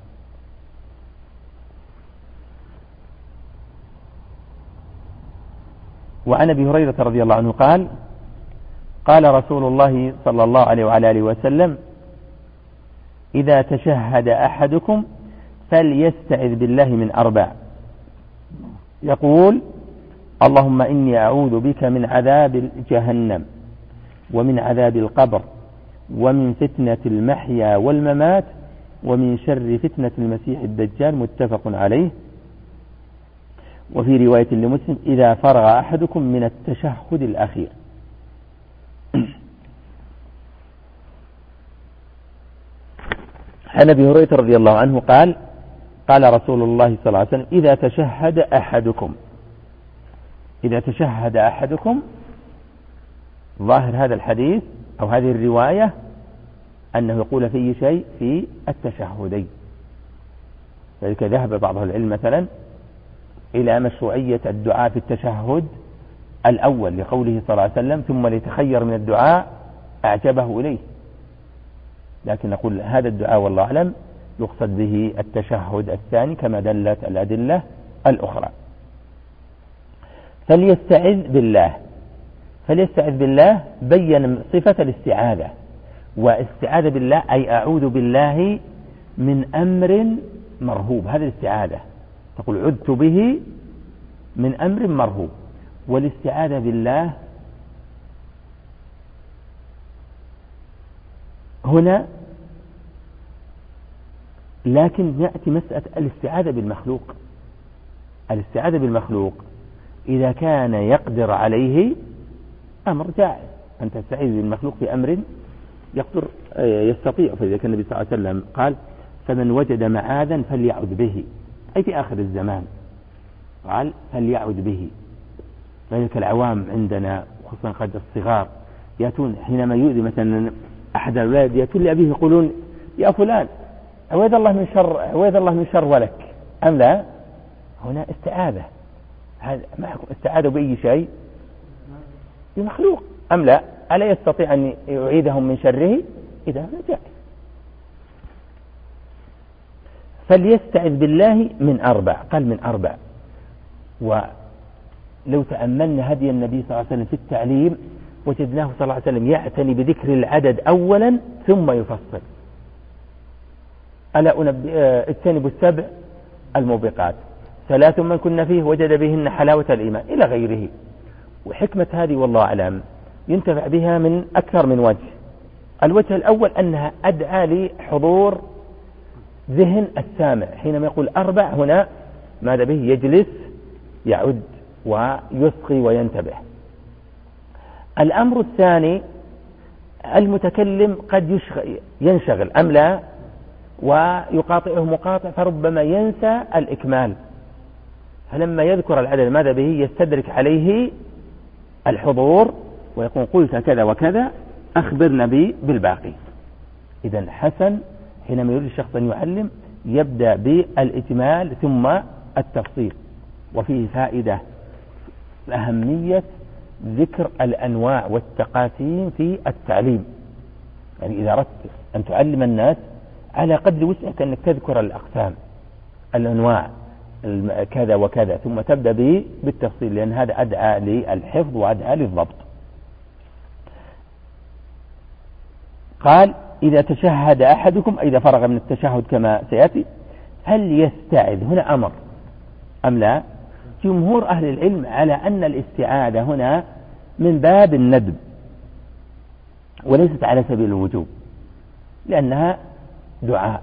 وعن أبي هريرة رضي الله عنه قال قال رسول الله صلى الله عليه وعلى آله وسلم إذا تشهد أحدكم فليستعذ بالله من أربع، يقول اللهم إني أعوذ بك من عذاب جهنم ومن عذاب القبر ومن فتنة المحيا والممات ومن شر فتنة المسيح الدجال، متفق عليه. وفي رواية لمسلم إذا فرغ أحدكم من التشهد الأخير. عن أبي هريرة رضي الله عنه قال قال رسول الله صلى الله عليه وسلم إذا تشهد أحدكم إذا تشهد أحدكم ظاهر هذا الحديث أو هذه الرواية أنه يقول فيه شيء في التشهدين. ذلك ذهب بعض العلم مثلا إلى مشروعية الدعاء في التشهد الأول لقوله صلى الله عليه وسلم ثم ليتخير من الدعاء أعجبه إليه. لكن نقول هذا الدعاء والله أعلم يقصد به التشهد الثاني كما دلت الأدلة الأخرى. فليستعذ بالله فليستعذ بالله بين صفة الاستعاذة، واستعاذ بالله أي أعوذ بالله من أمر مرهوب، هذا الاستعاذة، تقول عذت به من أمر مرهوب. والاستعاذة بالله هنا لكن يأتي مسألة الاستعاذة بالمخلوق. الاستعاذة بالمخلوق إذا كان يقدر عليه أمر جائز، أن تستعيذ بالمخلوق في أمر يقدر يستطيع. فإذا كان النبي صلى الله عليه وسلم قال فمن وجد معاذا فليعذ به، أي في آخر الزمان قال فليعذ به. ذلك العوام عندنا خصوصا قد الصغار يأتون حينما يؤذي مثلا أحد الأولاد يأتون لأبيه يقولون يا فلان أعوذ الله من شر أعوذ الله من شر ولك أم لا؟ هنا استعاذة، هذا ما حكم استعاذة بأي شيء؟ بمخلوق أم لا؟ ألا يستطيع أن يعيدهم من شره؟ إذا هذا جائز. فليستعذ بالله من أربع، قال من أربع. ولو تأملنا هدي النبي صلى الله عليه وسلم في التعليم وجدناه صلى الله عليه وسلم يعتني بذكر العدد أولا ثم يفصل. ألا اجتنبوا السبع الموبقات، ثلاث من كنا فيه وجد بهن حلاوة الإيمان إلى غيره. وحكمة هذه والله أعلم ينتفع بها من أكثر من وجه. الوجه الأول أنها أدعى لحضور ذهن السامع حينما يقول أربع هنا ماذا به؟ يجلس يعد ويصغي وينتبه. الأمر الثاني المتكلم قد ينشغل أم لا ويقاطعه مقاطع فربما ينسى الإكمال، فلما يذكر العدد ماذا به؟ يستدرك عليه الحضور ويقول قلت كذا وكذا أخبرنا بي بالباقي. إذن حسن حينما يريد الشخص أن يعلم يبدأ بالإجمال ثم التفصيل. وفيه فائدة أهمية ذكر الأنواع والتقاسيم في التعليم. يعني إذا أردت أن تعلم الناس على قدر وسعك أنك تذكر الأقسام الأنواع كذا وكذا ثم تبدأ به بالتفصيل، لأن هذا أدعى للحفظ وأدعى للضبط. قال إذا تشهد أحدكم إذا فرغ من التشهد كما سيأتي فليستعذ. هنا أمر أم لا؟ جمهور أهل العلم على أن الاستعاذة هنا من باب الندب وليست على سبيل الوجوب، لأنها دعاء.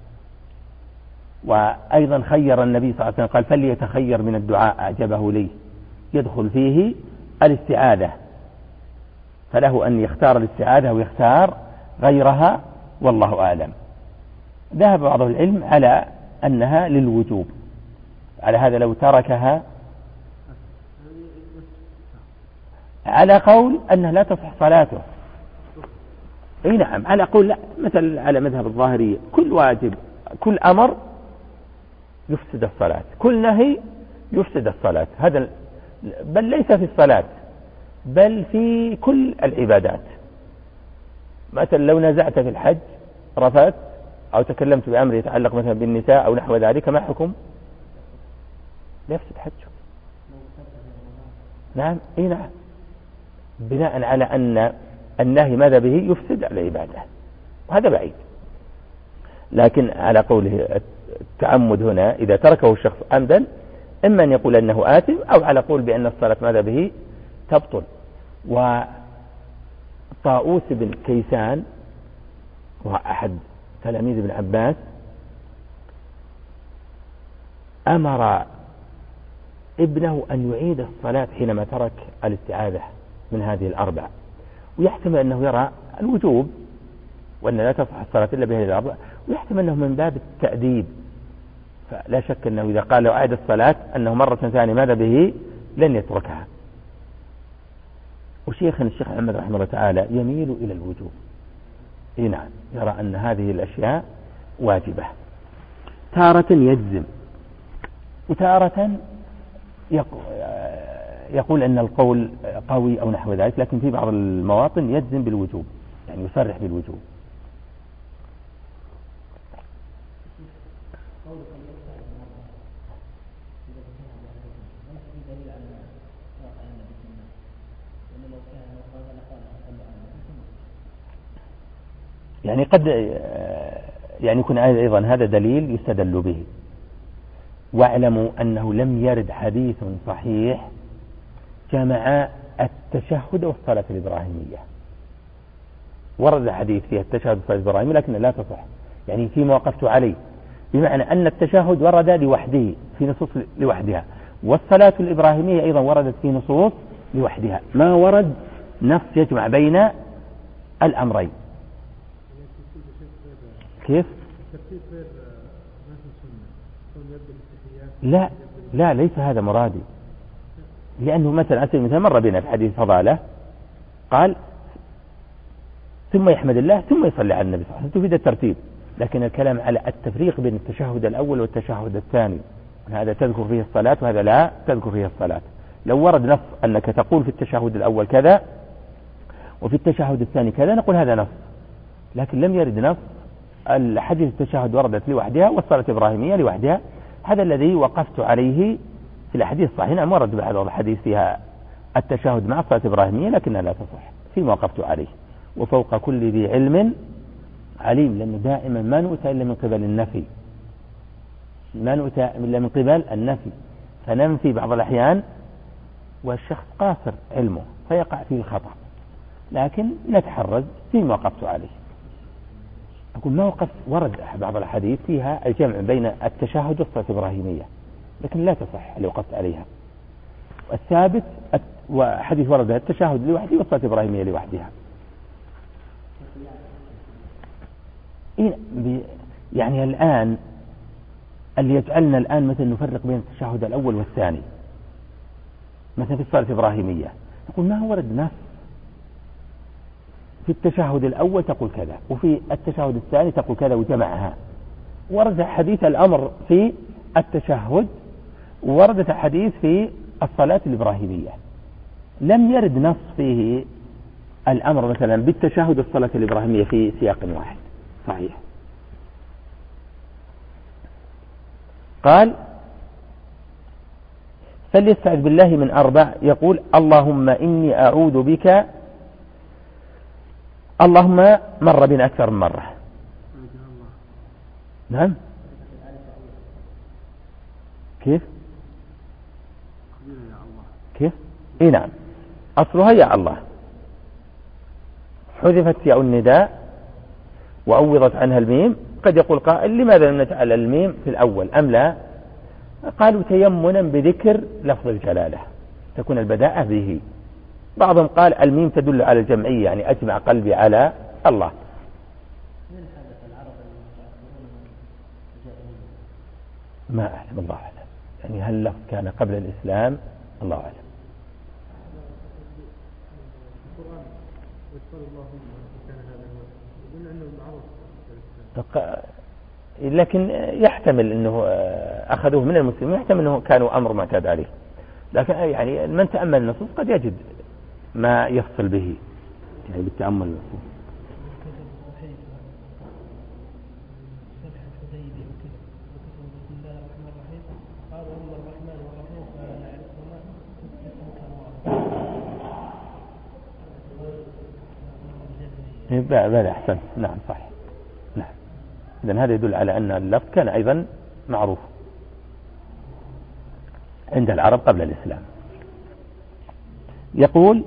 وأيضا خير النبي صلى الله عليه وسلم قال فليتخير من الدعاء أعجبه لي، يدخل فيه الاستعاذة، فله أن يختار الاستعاذة ويختار غيرها والله أعلم. ذهب بعض العلم على أنها للوجوب، على هذا لو تركها على قول أنها لا تصح صلاته. اي نعم، على قول لا، مثل على مذهب الظاهرية كل واجب كل أمر يفسد الصلاة، كل نهي يفسد الصلاة. هذا بل ليس في الصلاة بل في كل العبادات. مثلا لو نزعت في الحج رفثت أو تكلمت بأمر يتعلق مثلا بالنساء أو نحو ذلك، ما حكم؟ لا يفسد حجه. نعم اي نعم، بناء على أن النهي ماذا به؟ يفسد العبادة، وهذا بعيد. لكن على قوله التعمد هنا إذا تركه الشخص عمدا إما أن يقول أنه آثم أو على قول بأن الصلاة ماذا به؟ تبطل. وطاؤوس بن كيسان وأحد تلاميذ ابن عباس أمر ابنه أن يعيد الصلاة حينما ترك الاستعاذة من هذه الأربع، ويحتمل أنه يرى الوجوب وأن لا تصح الصلاة إلا بهذه الأربع، ويحتمل أنه من باب التأديب، فلا شك أنه إذا قال لو أعد الصلاة أنه مرة ثانية ماذا به؟ لن يتركها. وشيخنا الشيخ محمد رحمه الله تعالى يميل إلى الوجوب، إيه نعم، يرى أن هذه الأشياء واجبة. تارة يجزم وتارة يقول أن القول قوي أو نحو ذلك، لكن في بعض المواطن يجزم بالوجوب، يعني يصرح بالوجوب. يعني قد يعني يكون أيضا هذا دليل يستدل به. واعلموا أنه لم يرد حديث صحيح جمع التشهد والصلاة الإبراهيمية. ورد حديث فيها التشهد والصلاة الإبراهيمية لكن لا تصح، يعني فيما وقفت عليه، بمعنى أن التشهد ورد لوحده في نصوص لوحدها، والصلاة الإبراهيمية أيضا وردت في نصوص لوحدها، ما ورد نص يجمع بين الأمرين. كيف؟ لا لا ليس هذا مرادي، لأنه مثلا أسأل مثلا مر بنا في حديث فضالة قال ثم يحمد الله ثم يصلي على النبي صلى الله عليه وسلم، تفيد الترتيب، لكن الكلام على التفريق بين التشهد الأول والتشهد الثاني، هذا تذكر فيه الصلاة وهذا لا تذكر فيه الصلاة. لو ورد نص أنك تقول في التشهد الأول كذا وفي التشهد الثاني كذا نقول هذا نص، لكن لم يرد نص الحديث التشهد وردت لوحدها والصلاة الإبراهيمية لوحدها. هذا الذي وقفت عليه في الحديث الصحيح. نعم ورد بعض الحديث فيها التشهد مع الصلاة الإبراهيمية لكنها لا تصح فيما وقفت عليه. وفوق كل ذي علم عليم، لأنه دائما ما نؤتى إلا من قبل النفي، ما نؤتى إلا من قبل النفي، فننفي بعض الأحيان والشخص قاصر علمه فيقع فيه الخطأ، لكن نتحرز فيما وقفت عليه. أقول ما وقفت ورد بعض الحديث فيها الجمع بين التشهد والصلاة الإبراهيمية لكن لا تصح اللي وقفت عليها. الثابت وحديث ورد التشهد لوحده والصلاة الإبراهيمية لوحدها. يعني الآن اللي يجعلنا الآن مثلا نفرق بين التشهد الأول والثاني مثلا في الصلاة الإبراهيمية، نقول ما هو ورد نص في التشهد الأول تقول كذا وفي التشهد الثاني تقول كذا وجمعها. ورد حديث الأمر في التشهد ووردت حديث في الصلاة الإبراهيمية، لم يرد نص فيه الأمر مثلا بالتشهد والصلاة الإبراهيمية في سياق واحد صحيح. قال فليستعذ بالله من أربع، يقول اللهم إني أعوذ بك، اللهم مر بنا أكثر من مرة. نعم كيف كيف إيه نعم أصلها يا الله، حذفت ياء النداء وأوضت عنها الميم. قد يقول قائل لماذا لم نجعل الميم في الأول أم لا؟ قالوا تيمنا بذكر لفظ الجلالة تكون البداءة به. بعضهم قال الميم تدل على الجمعية يعني أجمع قلبي على الله. ما أعلم الله أعلم، يعني هل لفظ كان قبل الإسلام الله أعلم. لكن يحتمل أنه أخذوه من المسلمين، يحتمل أنه كانوا أمر معتاد عليه، لكن يعني من تأمل النصوص قد يجد ما يفصل به يعني بالتأمل النصوص. بلى أحسن نعم صح نعم. إذن هذا يدل على أن اللفظ كان أيضا معروف عند العرب قبل الإسلام. يقول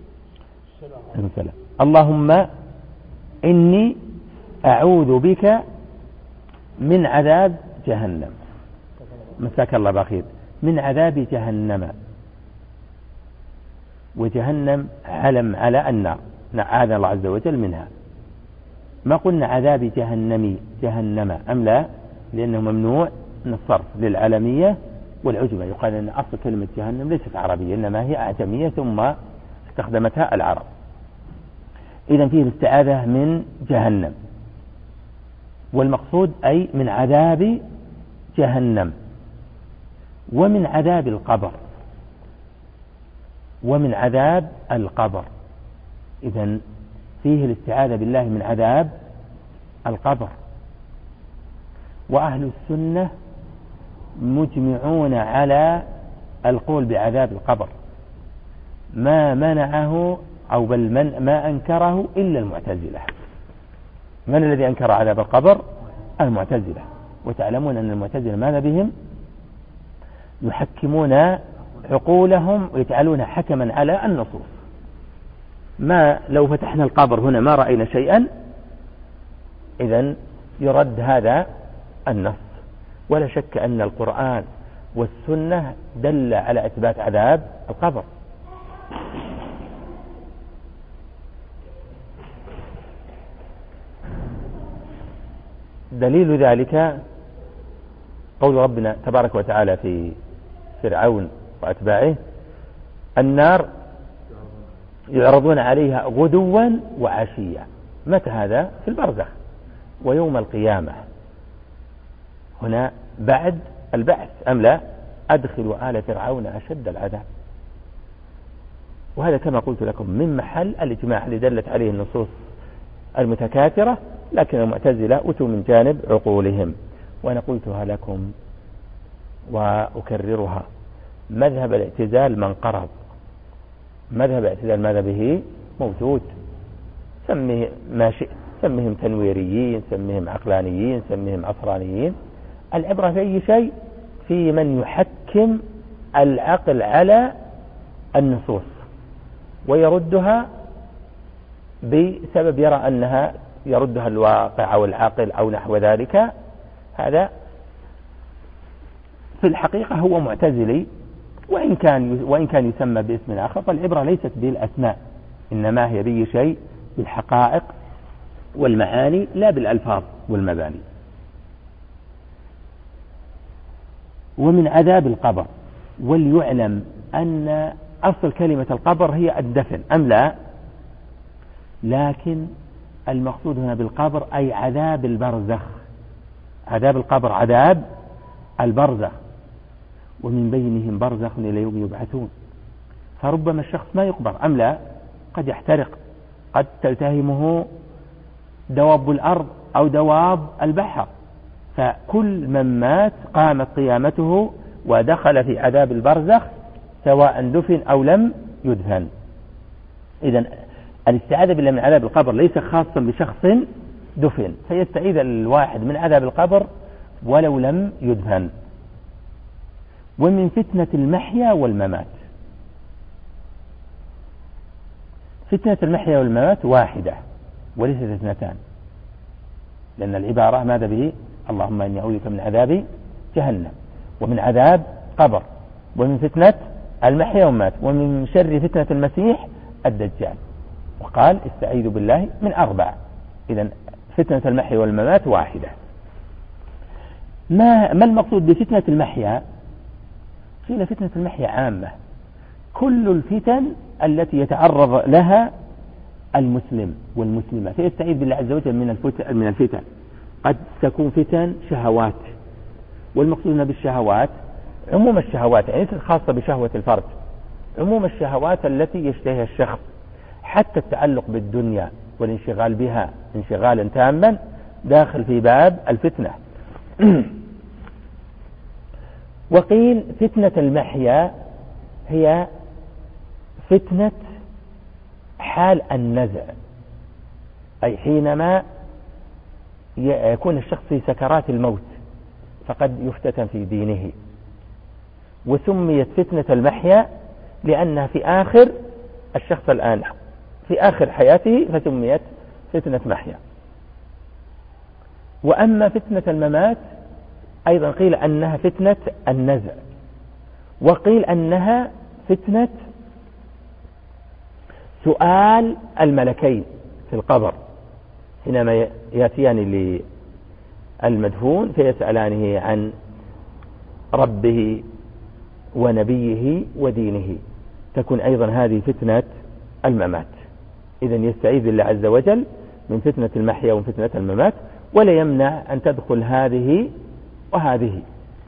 اللهم إني أعوذ بك من عذاب جهنم، مساك الله بخير، من عذاب جهنم، وجهنم علم على النار نعاذنا الله عز وجل منها. ما قلنا عذاب جهنمي جهنم أم لا، لأنه ممنوع من الصرف للعالمية والعجمة. يقال أن أصل كلمة جهنم ليست عربية إنما هي أعجمية ثم استخدمتها العرب. إذن فيه الاستعاذة من جهنم، والمقصود أي من عذاب جهنم ومن عذاب القبر ومن عذاب القبر. إذن فيه الاستعاذة بالله من عذاب القبر. وأهل السنة مجمعون على القول بعذاب القبر، ما منعه أو بل من ما أنكره إلا المعتزلة. من الذي أنكر عذاب القبر؟ المعتزلة. وتعلمون أن المعتزلة ماذا بهم؟ يحكمون عقولهم ويجعلون حكما على النصوص. ما لو فتحنا القبر هنا ما رأينا شيئا، إذن يرد هذا النص. ولا شك أن القرآن والسنة دل على إثبات عذاب القبر. دليل ذلك قول ربنا تبارك وتعالى في فرعون وأتباعه: النار يعرضون عليها غدوا وعشيا. متى هذا؟ في البرزخ ويوم القيامة. هنا بعد البعث أم لا؟ أدخلوا آل فرعون أشد العذاب. وهذا كما قلت لكم من محل الإجماع اللي دلت عليه النصوص المتكاثرة، لكن المعتزلة أتوا من جانب عقولهم. وأنا قلتها لكم وأكررها، مذهب الاعتزال من قرض، مذهب الاعتزال ماذا به موجود، سميه ما شئت، سميهم تنويريين، سميهم عقلانيين، سميهم عصرانيين، العبرة في أي شيء في من يحكم العقل على النصوص ويردها بسبب يرى أنها يردها الواقع أو العقل أو نحو ذلك. هذا في الحقيقة هو معتزلي، وإن كان وإن كان يسمى باسم آخر، فالعبرة ليست بالأسماء، إنما هي بأي شيء بالحقائق والمعاني لا بالألفاظ والمباني. ومن عذاب القبر، وليعلم أن أصل كلمة القبر هي الدفن أم لا، لكن المقصود هنا بالقبر أي عذاب البرزخ، عذاب القبر عذاب البرزخ، ومن بينهم برزخ إلى يوم يبعثون. فربما الشخص ما يقبر أم لا، قد يحترق، قد تلتهمه دواب الأرض أو دواب البحر، فكل من مات قامت قيامته ودخل في عذاب البرزخ سواء دفن أو لم يدفن. إذن الاستعاذة بالله من عذاب القبر ليس خاصا بشخص دفن، فيستعيذ الواحد من عذاب القبر ولو لم يدفن. ومن فتنة المحيا والممات، فتنة المحيا والممات واحدة وليست اثنتان، لأن العبارة ماذا به، اللهم إني أعوذ بك من عذاب جهنم ومن عذاب قبر ومن فتنة المحيا والممات ومن شر فتنة المسيح الدجال، وقال استعيذ بالله من أربع. إذن فتنة المحيا والممات واحدة. ما, ما المقصود بفتنة المحيا؟ قيل فتنة المحيا عامة، كل الفتن التي يتعرض لها المسلم والمسلمة، فيستعيذ بالله عز وجل من الفتن, من الفتن. قد تكون فتن شهوات، والمقصود بالشهوات عموم الشهوات، يعني ليست خاصة بشهوة الفرج، عموم الشهوات التي يشتهيها الشخص، حتى التعلق بالدنيا والانشغال بها انشغالا تاما داخل في باب الفتنة. وقيل فتنة المحيا هي فتنة حال النزع، أي حينما يكون الشخص في سكرات الموت فقد يفتتن في دينه. وسميت فتنة المحيا لأنها في آخر الشخص الآن في آخر حياته، فسميت فتنة محيا. وأما فتنة الممات أيضا قيل أنها فتنة النزع، وقيل أنها فتنة سؤال الملكين في القبر حينما يأتيان للمدفون فيسألانه عن ربه ونبيه ودينه، تكون أيضا هذه فتنة الممات. إذن يستعيذ الله عز وجل من فتنة المحيا وفتنة الممات، ولا يمنع أن تدخل هذه وهذه.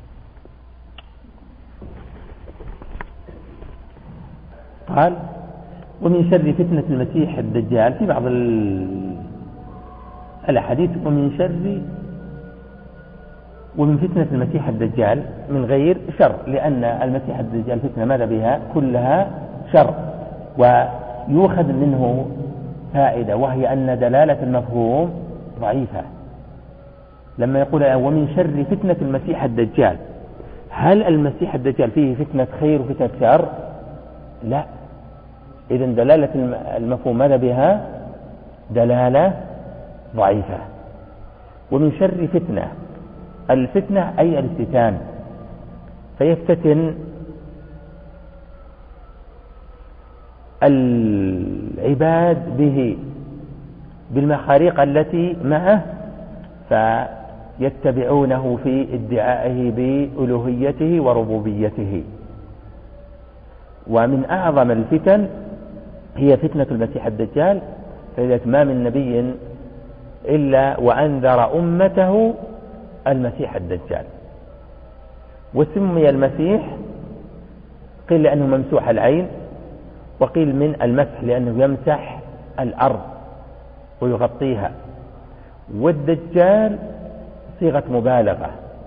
قال ومن شر فتنة المسيح الدجال في بعض الأحاديث ومن شر ومن فتنة المسيح الدجال من غير شر، لأن المسيح الدجال فتنة ماذا بها كلها شر. ويؤخذ منه فائدة، وهي أن دلالة المفهوم ضعيفة. لما يقول ومن شر فتنة المسيح الدجال، هل المسيح الدجال فيه فتنة خير وفتنة شر؟ لا. إذن دلالة المفهوم ماذا بها دلالة ضعيفة. ومن شر فتنة، الفتنة أي الفتان، فيفتتن العباد به بالمخاريق التي معه، فيتبعونه في ادعائه بألوهيته وربوبيته. ومن أعظم الفتن هي فتنة المسيح الدجال، فإذا ما من نبي إلا وأنذر أمته المسيح الدجال. وسمي المسيح قيل لأنه ممسوح العين، وقيل من المسح لأنه يمسح الأرض، ويغطيها. والدجال صيغة مبالغة،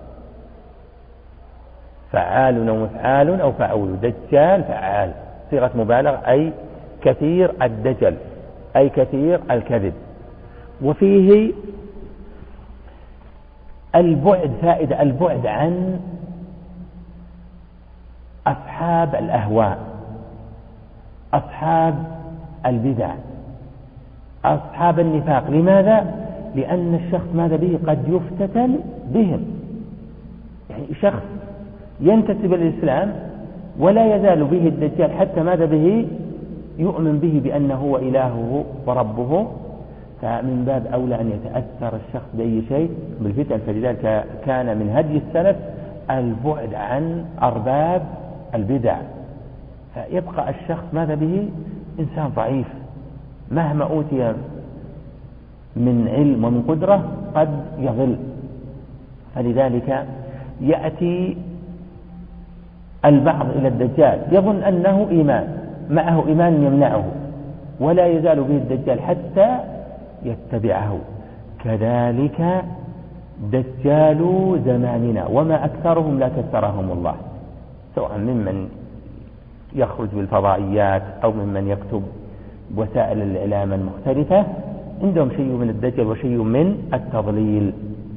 فعال أو مفعال أو فعول، دجال فعال صيغة مبالغة، أي كثير الدجل، أي كثير الكذب. وفيه البعد، فائدة البعد عن أصحاب الأهواء، أصحاب البدع، أصحاب النفاق. لماذا؟ لأن الشخص ماذا به قد يفتتن بهم. يعني شخص ينتسب للإسلام ولا يزال به الدجال حتى ماذا به يؤمن به بأنه هو إلهه وربه، فمن باب أولى أن يتأثر الشخص بأي شيء بالفتن. فلذلك كان من هدي السلف البعد عن أرباب البدع، فيبقى الشخص ماذا به إنسان ضعيف مهما أوتي من علم ومن قدرة قد يضل. فلذلك يأتي البعض إلى الدجال يظن أنه إيمان، معه إيمان يمنعه، ولا يزال به الدجال حتى يتبعه. كذلك دجال زماننا وما أكثرهم لا كثرهم الله، سواء ممن يخرج بالفضائيات أو ممن يكتب وسائل الإعلام المختلفة، عندهم شيء من الدجل وشيء من التضليل.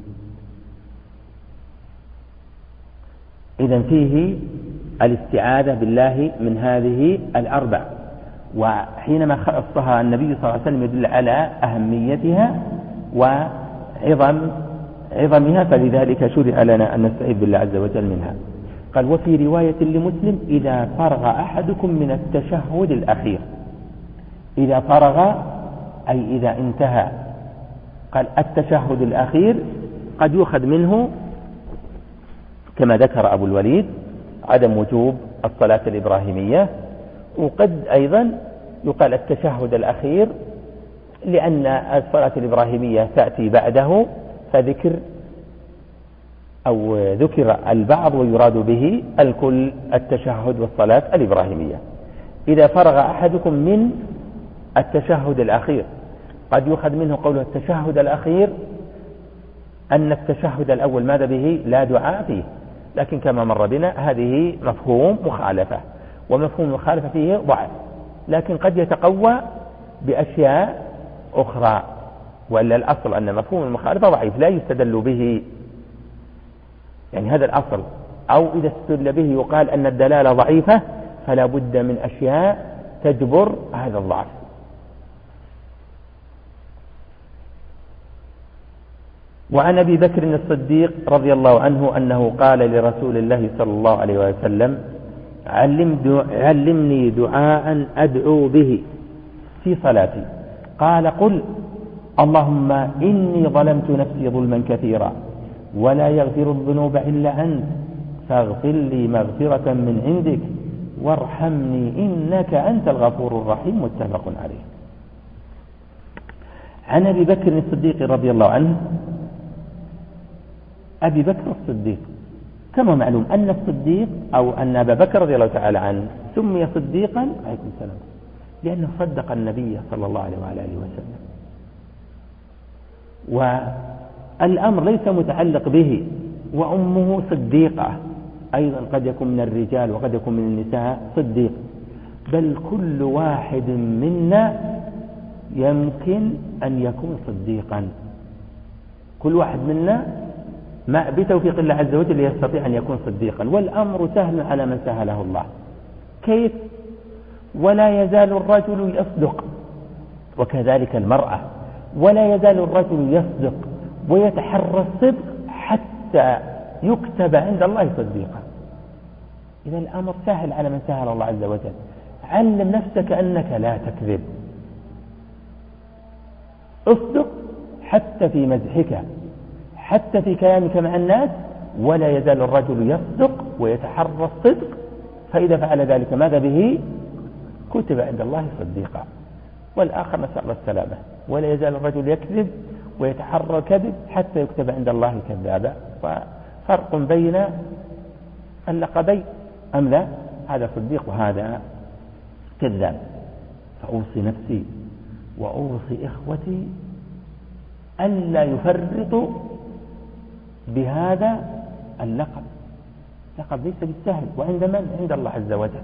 إذن فيه الاستعاذة بالله من هذه الأربع، وحينما خصها النبي صلى الله عليه وسلم يدل على أهميتها وعظم عظمها، فلذلك شرع لنا أن نستعيذ بالله عز وجل منها. قال: وفي رواية لمسلم: إذا فرغ أحدكم من التشهد الأخير. إذا فرغ أي إذا انتهى. قال: التشهد الأخير قد يؤخذ منه كما ذكر أبو الوليد عدم وجوب الصلاة الإبراهيمية، وقد أيضا يقال التشهد الأخير لأن الصلاة الإبراهيمية تأتي بعده، فذكر أو ذكر البعض ويراد به الكل التشهد والصلاة الإبراهيمية. إذا فرغ أحدكم من التشهد الأخير، قد يؤخذ منه قوله التشهد الأخير أن التشهد الأول ماذا به لا دعاء فيه، لكن كما مر بنا هذه مفهوم مخالفة، ومفهوم مخالفة فيه ضعف، لكن قد يتقوى بأشياء أخرى، وإلا الأصل أن مفهوم المخالفة ضعيف لا يستدل به، يعني هذا الأصل. أو إذا استدل به يقال أن الدلالة ضعيفة، فلا بد من أشياء تجبر هذا الضعف. وعن أبي بكر الصديق رضي الله عنه أنه قال لرسول الله صلى الله عليه وسلم: علم علمني دعاء أدعو به في صلاتي. قال: قل: اللهم إني ظلمت نفسي ظلما كثيرا ولا يغفر الذنوب إلا أنت، فاغفر لي مغفرة من عندك وارحمني إنك أنت الغفور الرحيم. متفق عليه. عن أبي بكر الصديق رضي الله عنه. أبي بكر الصديق كما معلوم أن الصديق أو أن أبا بكر رضي الله تعالى عنه سمي صديقا عليكم السلام لأنه صدق النبي صلى الله عليه وعلى آله وسلم، والأمر ليس متعلق به. وأمه صديقة أيضا، قد يكون من الرجال وقد يكون من النساء صديق، بل كل واحد منا يمكن أن يكون صديقا. كل واحد منا ما بتوفيق الله عز وجل يستطيع أن يكون صديقا، والأمر سهل على من سهله الله. كيف؟ ولا يزال الرجل يصدق، وكذلك المرأة، ولا يزال الرجل يصدق ويتحرى الصدق حتى يكتب عند الله صديقا. إذا الأمر سهل على من سهل الله عز وجل. علم نفسك أنك لا تكذب، اصدق حتى في مزحك، حتى في كلامك مع الناس، ولا يزال الرجل يصدق ويتحرى الصدق، فإذا فعل ذلك ماذا به؟ كتب عند الله صديقا. والآخر نسأل الله السلامة، ولا يزال الرجل يكذب ويتحرى الكذب حتى يكتب عند الله كذابا. ففرق بين اللقبين أم لا؟ هذا صديق وهذا كذاب. فأوصي نفسي وأوصي إخوتي ألا يفرطوا بهذا اللقب. لقب ليس بالسهل، وعند من؟ عند الله عز وجل.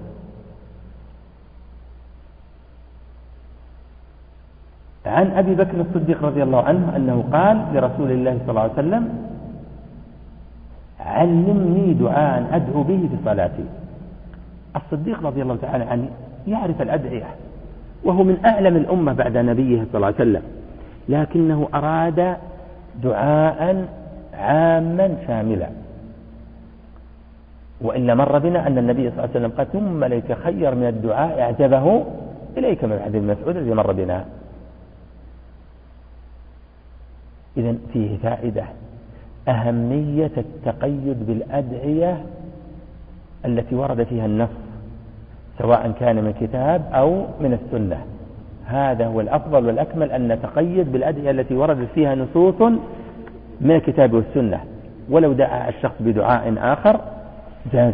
عن أبي بكر الصديق رضي الله عنه أنه قال لرسول الله صلى الله عليه وسلم: علمني دعاء أدعو به في صلاتي. الصديق رضي الله تعالى عنه يعرف الأدعية، وهو من أعلم الأمة بعد نبيه صلى الله عليه وسلم، لكنه أراد دعاء عاما شاملا. وإلا مر بنا أن النبي صلى الله عليه وسلم قال: ثم ليتخير من الدعاء أعجبه إليك، من حديث مسعود الذي مر بنا. إذن فيه فائدة أهمية التقيد بالأدعية التي ورد فيها النص، سواء كان من كتاب أو من السنة. هذا هو الأفضل والأكمل، أن نتقيد بالأدعية التي وردت فيها نصوص من الكتاب والسنة. ولو دعا الشخص بدعاء آخر جاز.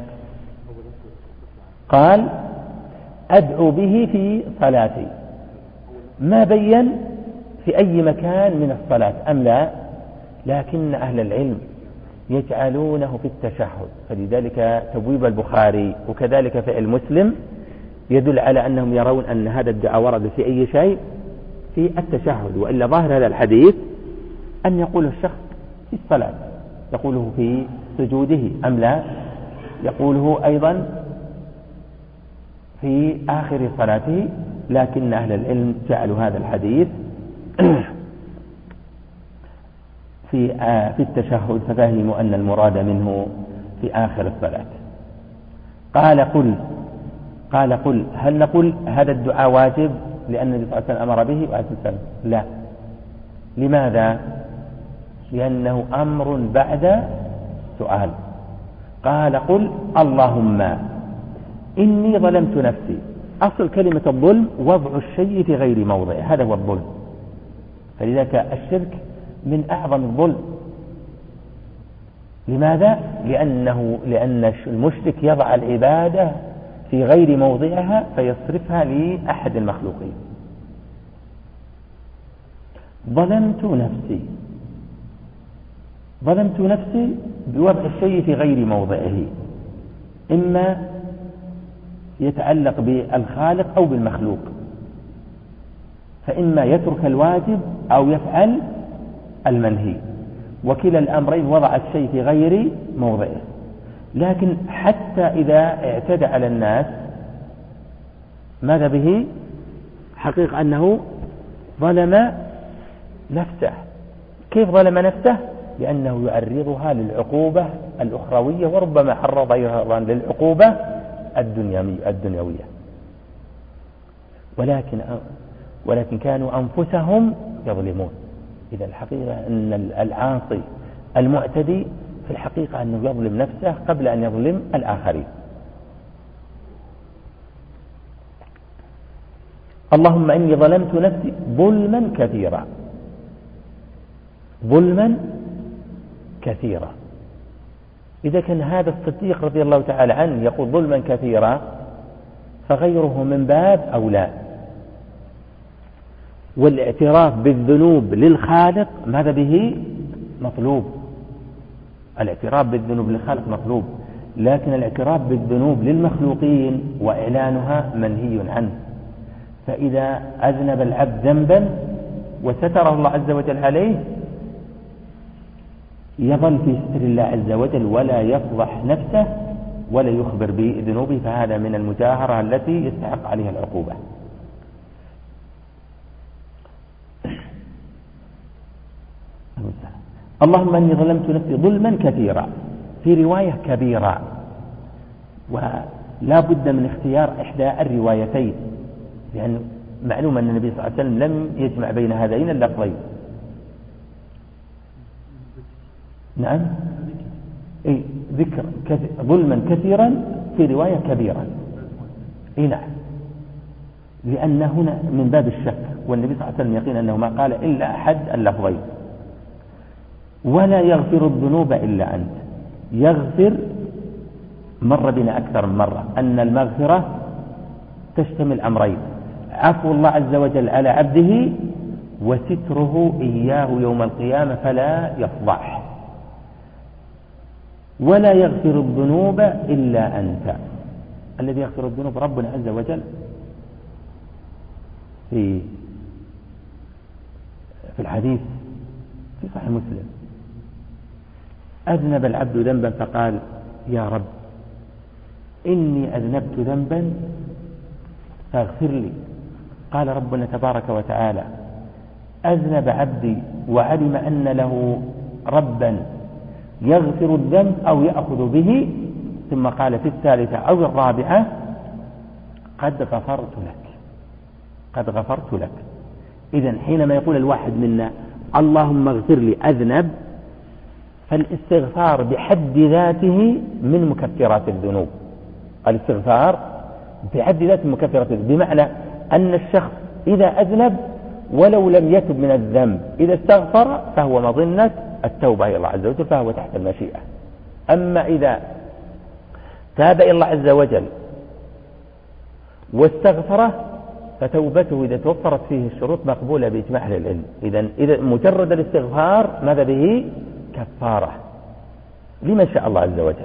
قال: أدعو به في صلاتي، ما بين في أي مكان من الصلاة أم لا، لكن أهل العلم يجعلونه في التشهد، فلذلك تبويب البخاري وكذلك فعل مسلم يدل على أنهم يرون أن هذا الدعاء ورد في أي شيء في التشهد. وإلا ظاهر هذا الحديث أن يقول الشخص في الصلاة، يقوله في سجوده أم لا، يقوله أيضا في آخر صلاته، لكن أهل العلم جعلوا هذا الحديث في في التشهد، ففهموا أن المراد منه في آخر الصلاة. قال قل قال قل هل نقول هذا الدعاء واجب لأن النبي صلى الله عليه وسلم أمر به وعليه السلام؟ لا. لماذا؟ لأنه أمر بعد سؤال. قال قل اللهم إني ظلمت نفسي. أصل كلمة الظلم وضع الشيء في غير موضعه، هذا هو الظلم. فلذلك الشرك من أعظم الظلم. لماذا؟ لأنه لأن المشرك يضع العبادة في غير موضعها فيصرفها لأحد المخلوقين. ظلمت نفسي، ظلمت نفسي بوضع الشيء في غير موضعه، إما يتعلق بالخالق أو بالمخلوق، فإما يترك الواجب أو يفعل المنهي، وكلا الأمرين وضع الشيء في غير موضعه. لكن حتى إذا اعتدى على الناس ماذا به؟ حقيقة أنه ظلم نفسه. كيف ظلم نفسه؟ لأنه يعرضها للعقوبة الأخروية، وربما عرض أيضا للعقوبة الدنيوية. ولكن ولكن كانوا أنفسهم يظلمون. إذا الحقيقة أن العاصي المعتدي في الحقيقة أنه يظلم نفسه قبل أن يظلم الآخرين. اللهم إني ظلمت نفسي ظلما كثيرا، ظلما كثيرا. إذا كان هذا الصديق رضي الله تعالى عنه يقول ظلما كثيرا، فغيره من باب أولى. والاعتراف بالذنوب للخالق ماذا به؟ مطلوب. الاعتراف بالذنوب للخالق مطلوب، لكن الاعتراف بالذنوب للمخلوقين وإعلانها منهي عنه. فإذا أذنب العبد ذنبا وستره الله عز وجل عليه، يظل في ستر الله عز وجل ولا يفضح نفسه ولا يخبر بذنوبه، فهذا من المجاهرة التي يستحق عليها العقوبة. اللهم إني ظلمت نفسي ظلما كثيرا، في رواية كبيرة، ولا بد من اختيار إحدى الروايتين، لأن معلوم أن النبي صلى الله عليه وسلم لم يجمع بين هذين اللفظين. نعم، إيه ذكر ظلما كثيرا في رواية كبيرا. إيه نعم، لأن هنا من باب الشك، والنبي صلى الله عليه وسلم يقين أنه ما قال إلا أحد اللفظين. ولا يغفر الذنوب إلا أنت. يغفر مر بنا أكثر من مرة أن المغفرة تشتمل أمرين: عفو الله عز وجل على عبده، وستره إياه يوم القيامة فلا يفضح، ولا يغفر الذنوب إلا أنت. الذي يغفر الذنوب ربنا عز وجل. في في الحديث في صحيح مسلم: أذنب العبد ذنبا فقال: يا رب إني أذنبت ذنبا فاغفر لي. قال ربنا تبارك وتعالى: أذنب عبدي وعلم أن له ربا يغفر الذنب أو يأخذ به، ثم قال في الثالثة أو الرابعة: قد غفرت لك، قد غفرت لك. إذن حينما يقول الواحد منا: اللهم اغفر لي أذنب، فالاستغفار بحد ذاته من مكفرات الذنوب. الاستغفار بحد ذاته من مكفرات الذنوب، بمعنى أن الشخص إذا أذنب ولو لم يتب من الذنب إذا استغفر فهو مظنة التوبة إلى الله عز وجل، فهو تحت المشيئة. أما إذا تاب إلى الله عز وجل واستغفره فتوبته إذا توفرت فيه الشروط مقبولة بإجماع أهل العلم. إذن إذا مجرد الاستغفار ماذا به؟ كفارة لمن شاء الله عز وجل.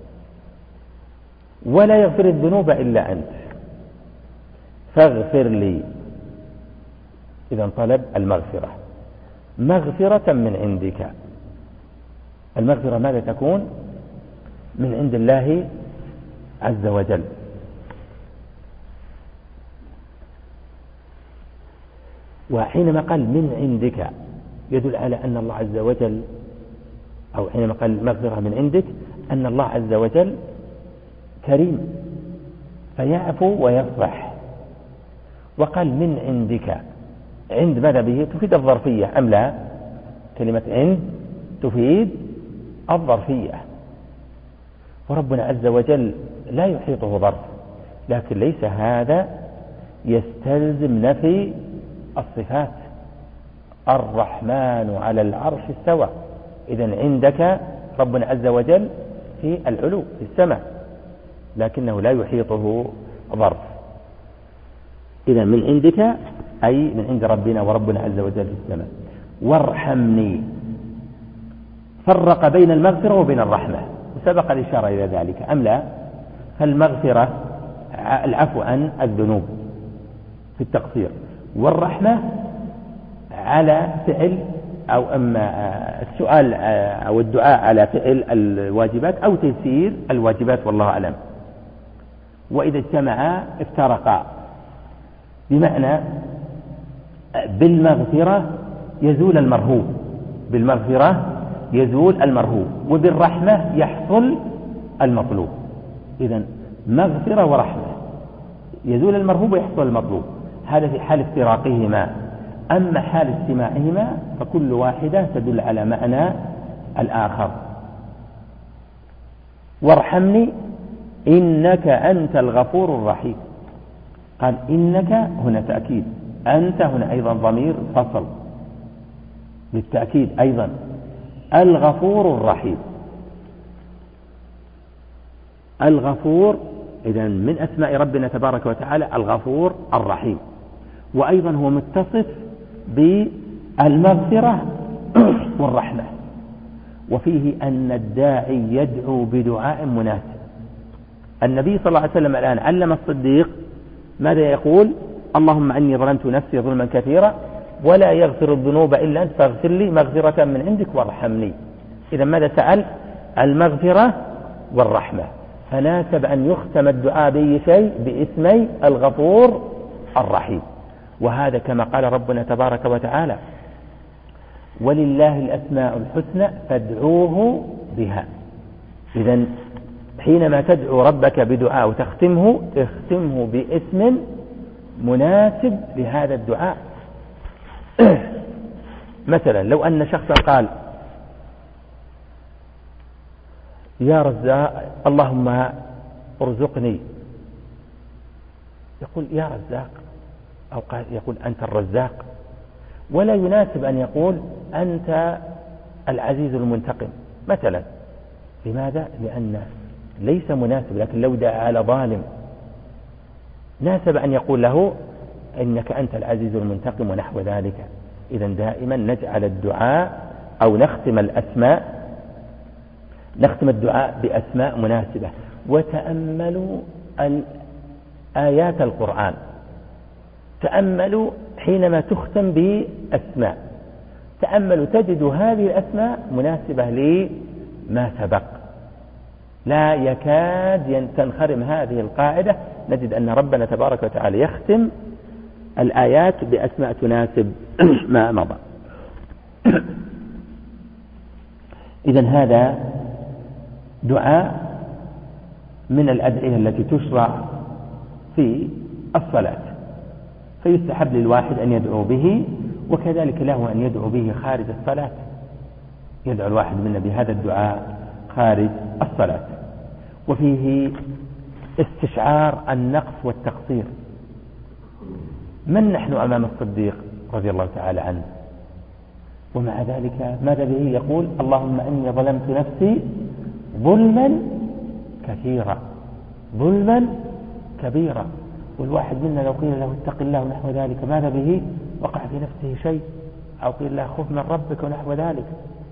ولا يغفر الذنوب إلا أنت فاغفر لي. إذن طلب المغفرة، مغفرة من عندك. المغفرة ماذا تكون؟ من عند الله عز وجل. وحينما قال من عندك يدل على أن الله عز وجل، أو حينما قال مغفرة من عندك أن الله عز وجل كريم فيعفو ويصفح. وقال من عندك، عند ماذا به؟ تفيد الظرفية أم لا؟ كلمة عند تفيد الظرفية، وربنا عز وجل لا يحيطه ظرف، لكن ليس هذا يستلزم نفي الصفات. الرحمن على العرش استوى، إذن عندك ربنا عز وجل في العلو في السماء، لكنه لا يحيطه ظرف. إذن من عندك أي من عند ربنا وربنا عز وجل في السماء. وارحمني، فرق بين المغفرة وبين الرحمة، وسبق الإشارة إلى ذلك أم لا؟ فالمغفرة العفو عن الذنوب في التقصير، والرحمة على فعل أو أما السؤال أو الدعاء على فعل الواجبات أو تيسير الواجبات، والله أعلم. وإذا اجتمعا افترقا، بمعنى بالمغفرة يزول المرهوب، بالمغفرة يزول المرهوب، وبالرحمة يحصل المطلوب. إذن مغفرة ورحمة، يزول المرهوب ويحصل المطلوب، هذا في حال افتراقهما. أما حال اجتماعهما فكل واحدة تدل على معنى الآخر. وارحمني إنك أنت الغفور الرحيم. قال إنك هنا تأكيد، أنت هنا أيضا ضمير فصل للتأكيد أيضا. الغفور الرحيم، الغفور إذن من أسماء ربنا تبارك وتعالى الغفور الرحيم، وأيضا هو متصف بالمغفرة والرحمة. وفيه أن الداعي يدعو بدعاء مناسب. النبي صلى الله عليه وسلم الآن علم الصديق ماذا يقول؟ اللهم إني ظلمت نفسي ظلما كثيرا ولا يغفر الذنوب إلا أنت فاغفر لي مغفرة من عندك وارحمني. إذا ماذا سأل؟ المغفرة والرحمة، فناسب أن يختم الدعاء بأي شيء باسمي الغفور الرحيم. وهذا كما قال ربنا تبارك وتعالى: ولله الأسماء الحسنى فادعوه بها. إذن حينما تدعو ربك بدعاء وتختمه تختمه باسم مناسب لهذا الدعاء. مثلا لو أن شخصا قال: يا رزاق اللهم ارزقني، يقول يا رزاق، أو قال يقول أنت الرزاق، ولا يناسب أن يقول أنت العزيز المنتقم مثلا. لماذا؟ لأن ليس مناسب. لكن لو دعا على ظالم ناسب أن يقول له إنك أنت العزيز المنتقم ونحو ذلك. إذا دائما نجعل الدعاء أو نختم الأسماء نختم الدعاء بأسماء مناسبة. وتأملوا آيات القرآن، تأملوا حينما تختم بأسماء، تأملوا تجدوا هذه الأسماء مناسبة لما سبق، لا يكاد تنخرم هذه القاعدة. نجد أن ربنا تبارك وتعالى يختم الآيات بأسماء تناسب ما مضى. إذن هذا دعاء من الأدعية التي تشرع في الصلاة، فيستحب للواحد أن يدعو به، وكذلك له أن يدعو به خارج الصلاة. يدعو الواحد منا بهذا الدعاء خارج الصلاة، وفيه استشعار النقص والتقصير. من نحن أمام الصديق رضي الله تعالى عنه، ومع ذلك ماذا به؟ يقول اللهم إني ظلمت نفسي ظلما كثيرا ظلما كبيرا. والواحد منا لو قيل له اتق الله ونحو ذلك ماذا به؟ وقع في نفسه شيء، أو قيل له خف من ربك ونحو ذلك،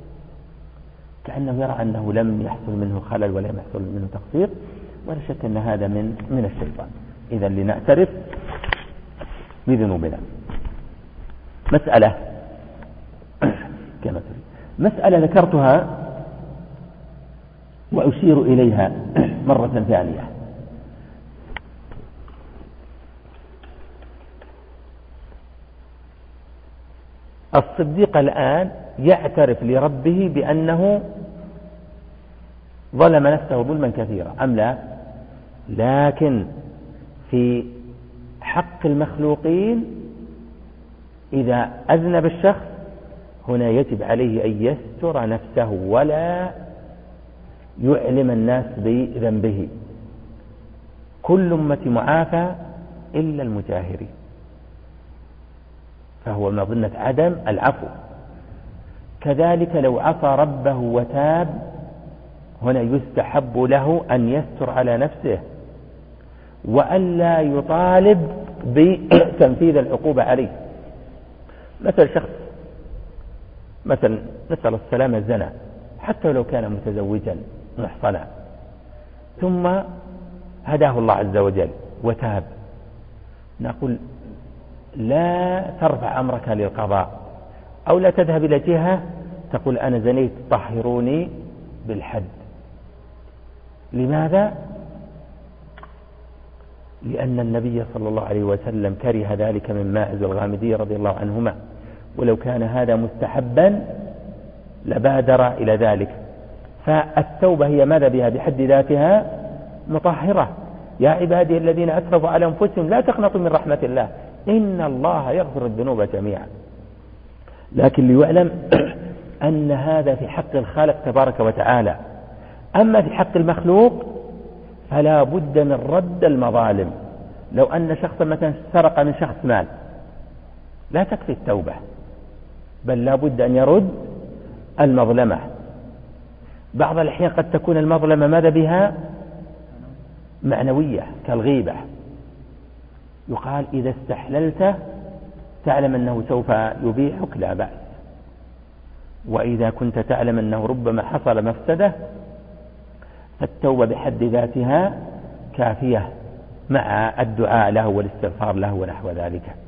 كأنه يرى أنه لم يحصل منه خلل ولم يحصل منه تقصير، ولا شك أن هذا من من الشيطان. إذن لنعترف بذنوبنا. مسألة كما تريد مسألة ذكرتها وأشير إليها مرة ثانية. الصديق الآن يعترف لربه بأنه ظلم نفسه ظلما كثيرا أم لا؟ لكن في حق المخلوقين إذا أذنب الشخص هنا يجب عليه أن يستر نفسه ولا يعلم الناس بذنبه. كل أمة معافى إلا المجاهرين، فهو مظنة عدم العفو. كذلك لو عصى ربه وتاب هنا يستحب له أن يستر على نفسه وألا يطالب بتنفيذ العقوبة عليه. مثل شخص مثلا نسأل السلامة الزنا، حتى لو كان متزوجا محصنا ثم هداه الله عز وجل وتاب، نقول لا ترفع أمرك للقضاء، أو لا تذهب إلى جهة تقول أنا زنيت طهروني بالحد. لماذا؟ لأن النبي صلى الله عليه وسلم كره ذلك من ماعز الغامدي رضي الله عنهما، ولو كان هذا مستحبا لبادر إلى ذلك. فالتوبة هي ماذا بها؟ بحد ذاتها مطهرة. يا عبادي الذين أسرفوا على أنفسهم لا تقنطوا من رحمة الله إن الله يغفر الذنوب جميعا. لكن ليعلم أن هذا في حق الخالق تبارك وتعالى. أما في حق المخلوق فلا بد من رد المظالم. لو أن شخصا مثلا سرق من شخص مال لا تكفي التوبة، بل لا بد أن يرد المظلمة. بعض الأحيان قد تكون المظلمة ماذا بها؟ معنوية كالغيبة. يقال إذا استحللت تعلم أنه سوف يبيحك لا بأس، وإذا كنت تعلم أنه ربما حصل مفسدة فالتوبة بحد ذاتها كافية مع الدعاء له والاستغفار له ونحو ذلك.